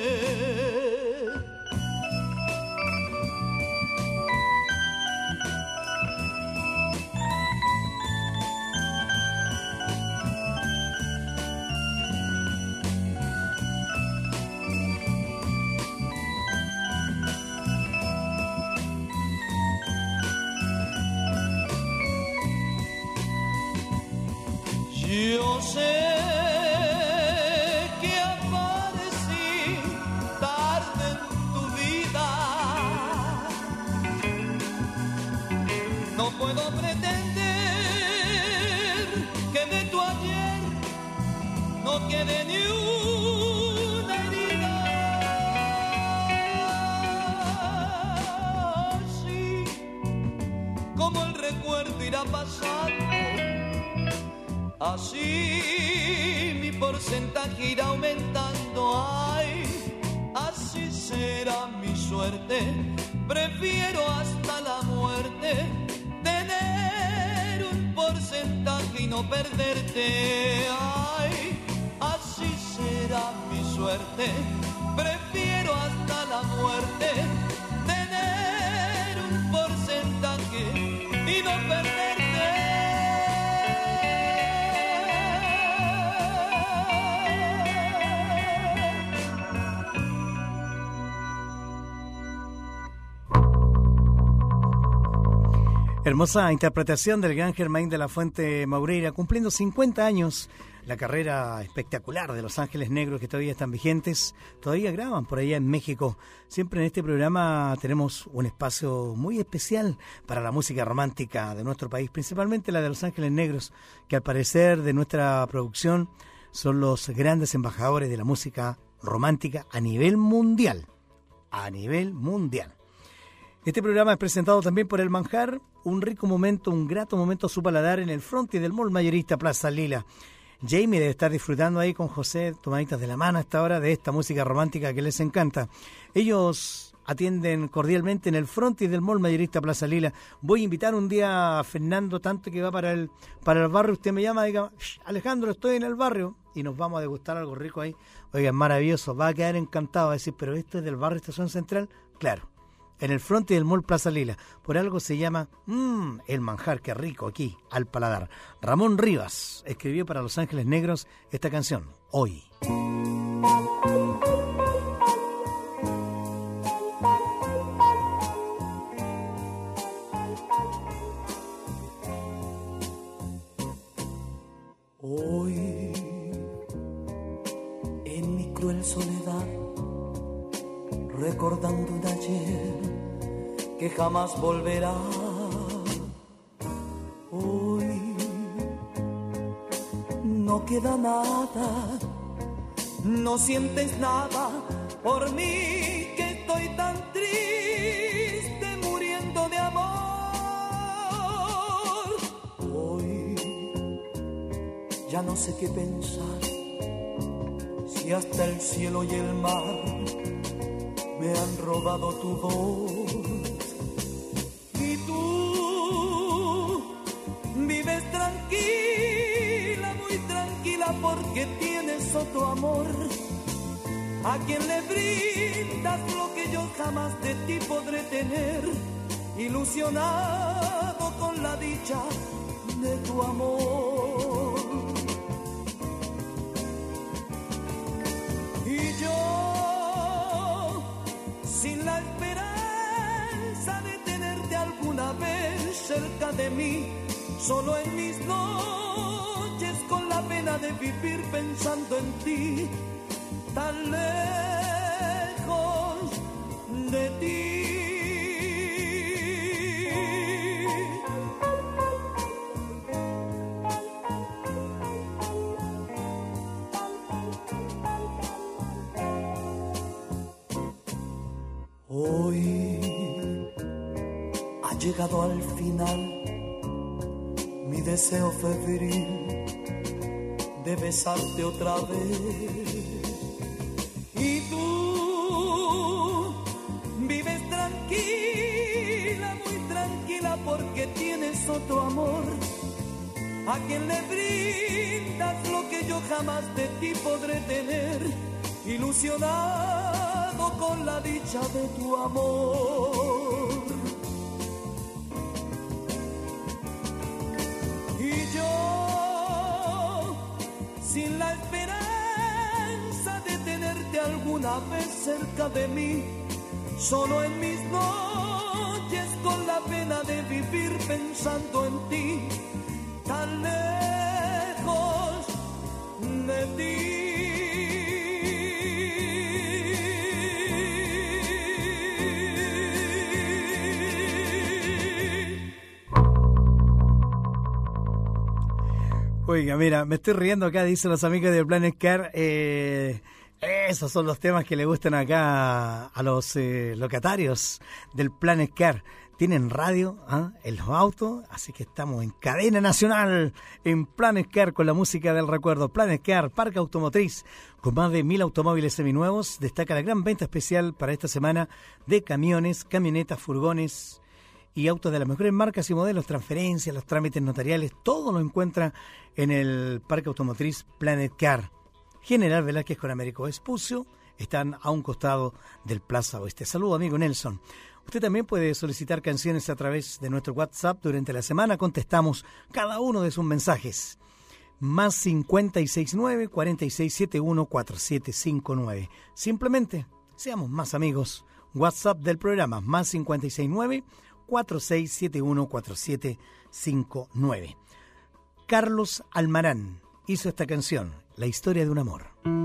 Yo sé que aparecí tarde en tu vida. No puedo pretender que de tu ayer no quede ni una herida. Así como el recuerdo irá pasando, así mi porcentaje irá aumentando, ay, así será mi suerte. Prefiero hasta la muerte tener un porcentaje y no perderte, ay, así será mi suerte. Prefiero hasta la muerte tener un porcentaje y no perderte. Hermosa interpretación del gran Germain de la Fuente Maureira, cumpliendo 50 años, la carrera espectacular de Los Ángeles Negros, que todavía están vigentes, todavía graban por allá en México. Siempre en este programa tenemos un espacio muy especial para la música romántica de nuestro país, principalmente la de Los Ángeles Negros, que al parecer de nuestra producción son los grandes embajadores de la música romántica a nivel mundial. A nivel mundial. Este programa es presentado también por El Manjar, un rico momento, un grato momento a su paladar en el frontis del Mall Mayorista Plaza Lila. Jamie debe estar disfrutando ahí con José, tomaditas de la mano a esta hora de esta música romántica que les encanta. Ellos atienden cordialmente en el frontis del Mall Mayorista Plaza Lila. Voy a invitar un día a Fernando, tanto que va para el barrio, usted me llama y diga, Alejandro, estoy en el barrio, y nos vamos a degustar algo rico ahí. Oigan, maravilloso, va a quedar encantado, va a decir, pero esto es del barrio Estación Central, claro. En el frontis del Mall Plaza Lila. Por algo se llama El Manjar, qué rico aquí, al paladar. Ramón Rivas escribió para Los Ángeles Negros esta canción, Hoy. Hoy, en mi cruel soledad, recordando un ayer que jamás volverá. Hoy no queda nada, no sientes nada por mí, que estoy tan triste, muriendo de amor. Hoy ya no sé qué pensar, si hasta el cielo y el mar me han robado tu voz, y tú vives tranquila, muy tranquila, porque tienes otro amor, a quien le brindas lo que yo jamás de ti podré tener, ilusionado con la dicha de tu amor. Y yo, sin la esperanza de tenerte alguna vez cerca de mí, solo en mis noches con la pena de vivir pensando en ti, tan lejos de ti. Hoy ha llegado al final mi deseo febril de besarte otra vez, a quien le brindas lo que yo jamás de ti podré tener, ilusionado con la dicha de tu amor. Y yo, sin la esperanza de tenerte alguna vez cerca de mí, solo en mis noches con la pena de vivir pensando en ti, tan lejos de ti. Oiga, mira, me estoy riendo acá, dicen los amigos del Planet Car. Esos son los temas que le gustan acá a los locatarios del Planet Car. Tienen radio en los autos, así que estamos en cadena nacional en Planet Car con la música del recuerdo. Planet Car, parque automotriz, con más de 1.000 automóviles seminuevos. Destaca la gran venta especial para esta semana de camiones, camionetas, furgones y autos de las mejores marcas y modelos, transferencias, los trámites notariales, todo lo encuentra en el parque automotriz Planet Car. General Velázquez con Américo Vespucio, están a un costado del Plaza Oeste. Saludo, amigo Nelson. Usted también puede solicitar canciones a través de nuestro WhatsApp durante la semana. Contestamos cada uno de sus mensajes. Más 569-4671-4759. Simplemente seamos más amigos. WhatsApp del programa, más 569-4671-4759. Carlos Almarán hizo esta canción, La historia de un amor.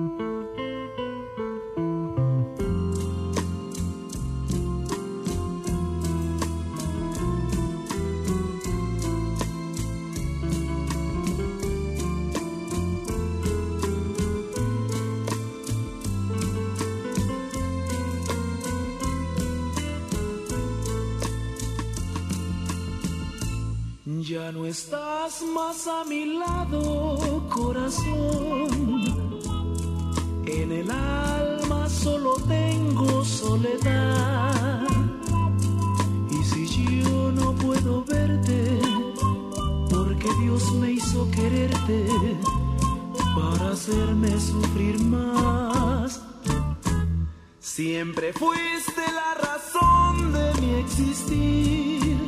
Ya no estás más a mi lado, corazón. En el alma solo tengo soledad. Y si yo no puedo verte, porque Dios me hizo quererte para hacerme sufrir más. Siempre fuiste la razón de mi existir.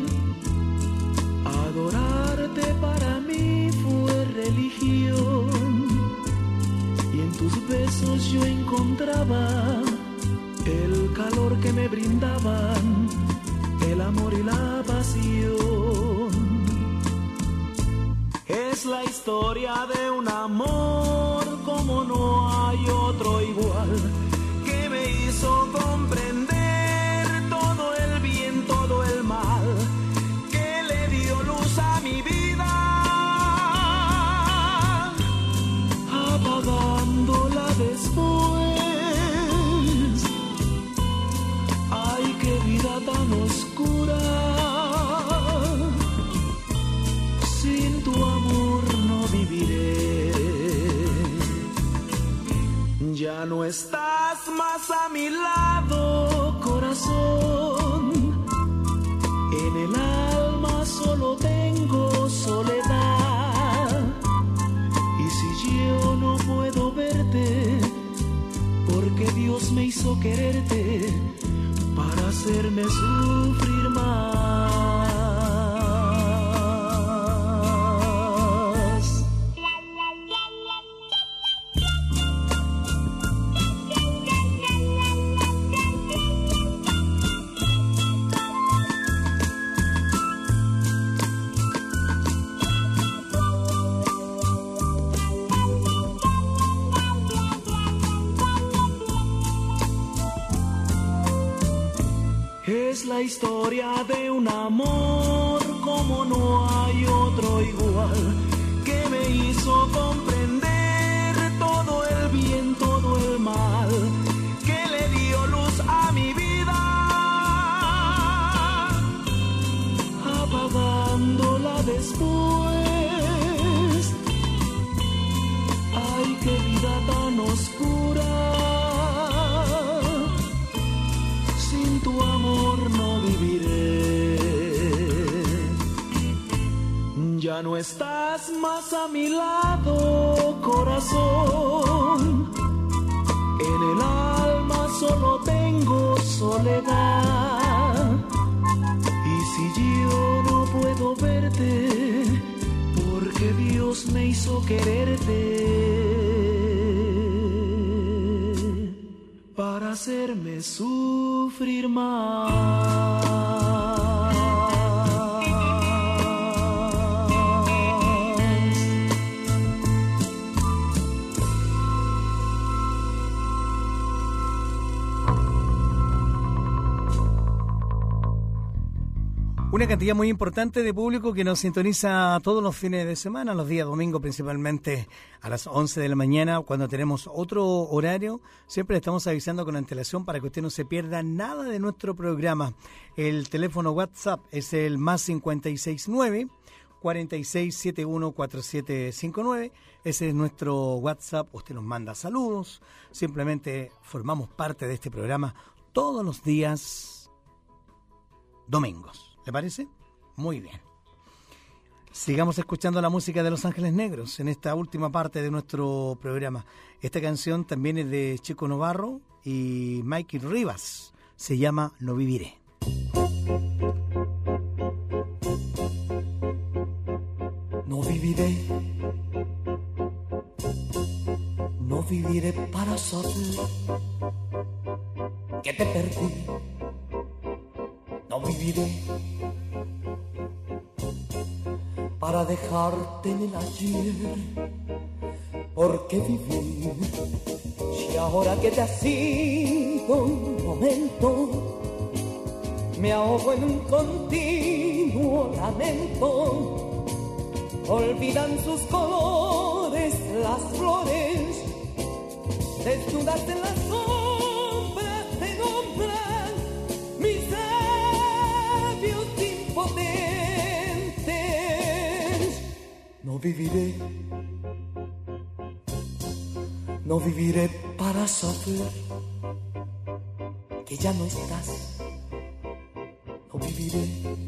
Adorarte para mí fue religión, y en tus besos yo encontraba el calor que me brindaban, el amor y la pasión. Es la historia de un amor como no hay otro igual, que me hizo comprender todo el bien, todo el mal, a mi vida, apagándola después. Ay, qué vida tan oscura, sin tu amor no viviré. Ya no estás más a mi lado, corazón. En el alma solo tengo soledad. Y si yo no puedo verte, porque Dios me hizo quererte para hacerme sufrir más. Es la historia de un amor como no hay otro igual, que me hizo comprender todo el bien, todo el mal, que le dio luz a mi vida, apagándola después. Ay, qué vida tan oscura, sin tu amor no viviré. Ya no estás más a mi lado, corazón. En el alma solo tengo soledad. Y si yo no puedo verte, porque Dios me hizo quererte para hacerme sufrir más. Una cantidad muy importante de público que nos sintoniza todos los fines de semana, los días domingos principalmente a las 11 de la mañana, cuando tenemos otro horario. Siempre estamos avisando con antelación para que usted no se pierda nada de nuestro programa. El teléfono WhatsApp es el +569 4671 4759. Ese es nuestro WhatsApp. Usted nos manda saludos. Simplemente formamos parte de este programa todos los días domingos. ¿Le parece? Muy bien. Sigamos escuchando la música de Los Ángeles Negros en esta última parte de nuestro programa. Esta canción también es de Chico Novarro y Mikey Rivas. Se llama No Viviré. No viviré, no viviré para saber que te perdí. No viviré para dejarte en el ayer, porque vivir si ahora que te has ido un momento me ahogo en un continuo lamento. Olvidan sus colores las flores, desnudas en las sombras te nombran mis labios impotentes. No viviré, no viviré para saber que ya no estás. No viviré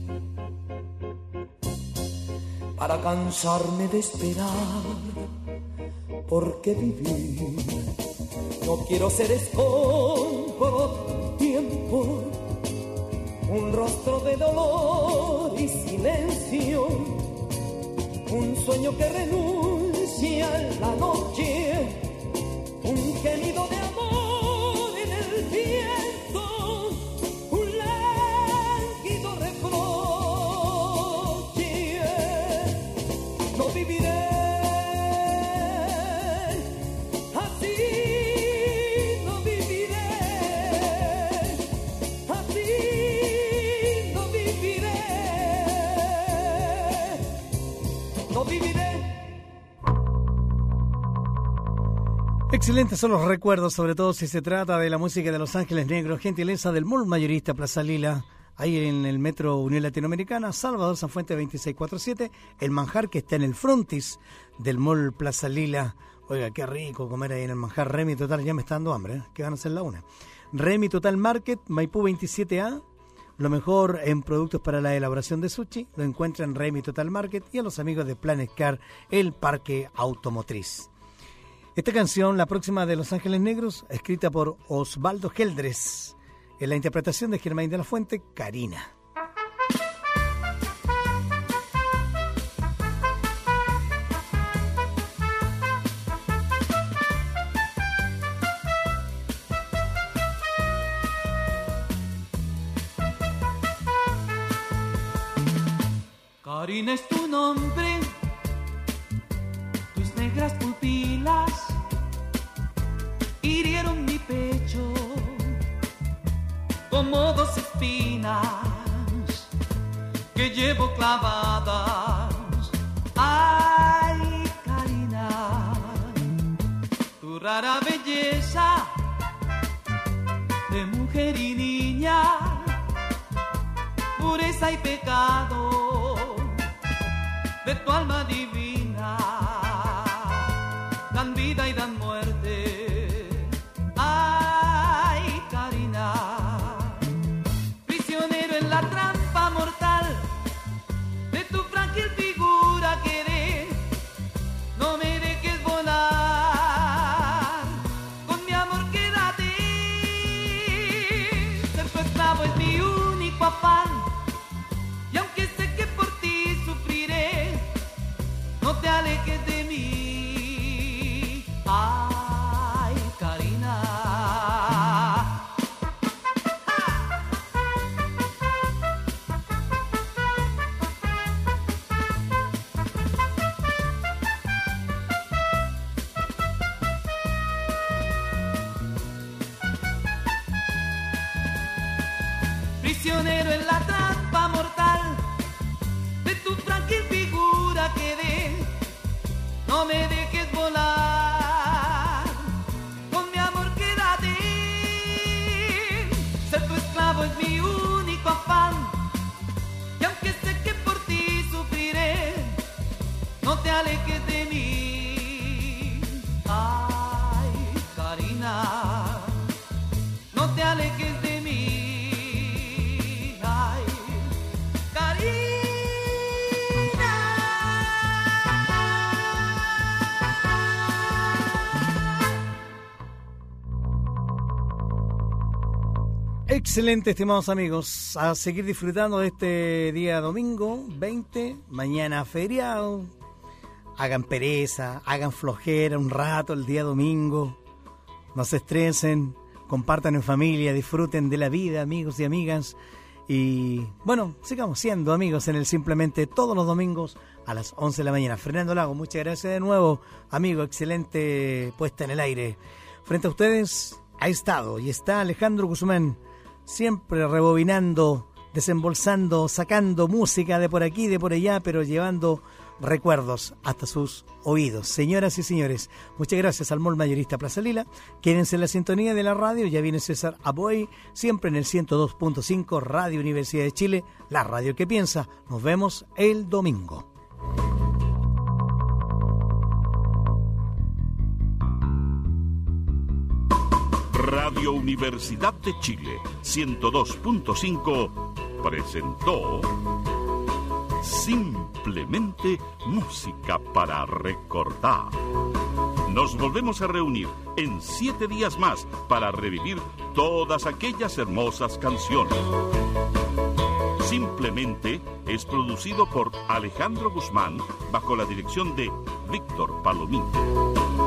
para cansarme de esperar, porque vivir no quiero ser escombro, tiempo, un rostro de dolor y silencio, un sueño que renuncia a la noche, un gemido de amor en el viento, un lánguido reproche. No viviré así, no viviré así, no viviré, no viviré. Excelentes son los recuerdos, sobre todo si se trata de la música de Los Ángeles Negros, gentileza del Mall Mayorista Plaza Lila, ahí en el Metro Unión Latinoamericana, Salvador Sanfuente 2647, el manjar que está en el frontis del Mall Plaza Lila. Oiga, qué rico comer ahí en el manjar. Remy Total, ya me está dando hambre, ¿eh? Que van a ser la una. Remy Total Market, Maipú 27A, lo mejor en productos para la elaboración de sushi, lo encuentra en Remy Total Market y a los amigos de Planet Car, el parque automotriz. Esta canción, la próxima de Los Ángeles Negros, escrita por Osvaldo Geldres, en la interpretación de Germain de la Fuente, Karina. Karina es tu nombre, tus negras pupilas hirieron mi pecho como dos espinas que llevo clavadas. Ay, Karina, tu rara belleza de mujer y niña, pureza y pecado de tu alma divina, dan vida y dan muerte. Ay, Karina, prisionero en la trampa mortal de tu frágil figura, querer prisionero en la trampa mortal de tu frágil figura quedé. No me dejes volar, con mi amor quédate. Ser tu esclavo es mi único afán, y aunque sé que por ti sufriré, no te alejes de mí. Ay, Karina, no te alejes de mí. Ay, Karina. Excelente, estimados amigos, a seguir disfrutando de este día domingo 20, mañana feriado. Hagan pereza, hagan flojera un rato el día domingo, no se estresen, compartan en familia, disfruten de la vida, amigos y amigas. Y bueno, sigamos siendo amigos en el Simplemente todos los domingos a las 11 de la mañana. Fernando Lago, muchas gracias de nuevo, amigo, excelente puesta en el aire. Frente a ustedes ha estado y está Alejandro Guzmán, siempre rebobinando, desembolsando, sacando música de por aquí, de por allá, pero llevando recuerdos hasta sus oídos. Señoras y señores, muchas gracias al Mall Mayorista Plaza Lila. Quédense en la sintonía de la radio, ya viene César Aboy, siempre en el 102.5 Radio Universidad de Chile, la radio que piensa. Nos vemos el domingo. Radio Universidad de Chile 102.5 presentó Simplemente Música para Recordar. Nos volvemos a reunir en 7 días más para revivir todas aquellas hermosas canciones. Simplemente es producido por Alejandro Guzmán bajo la dirección de Víctor Palomino.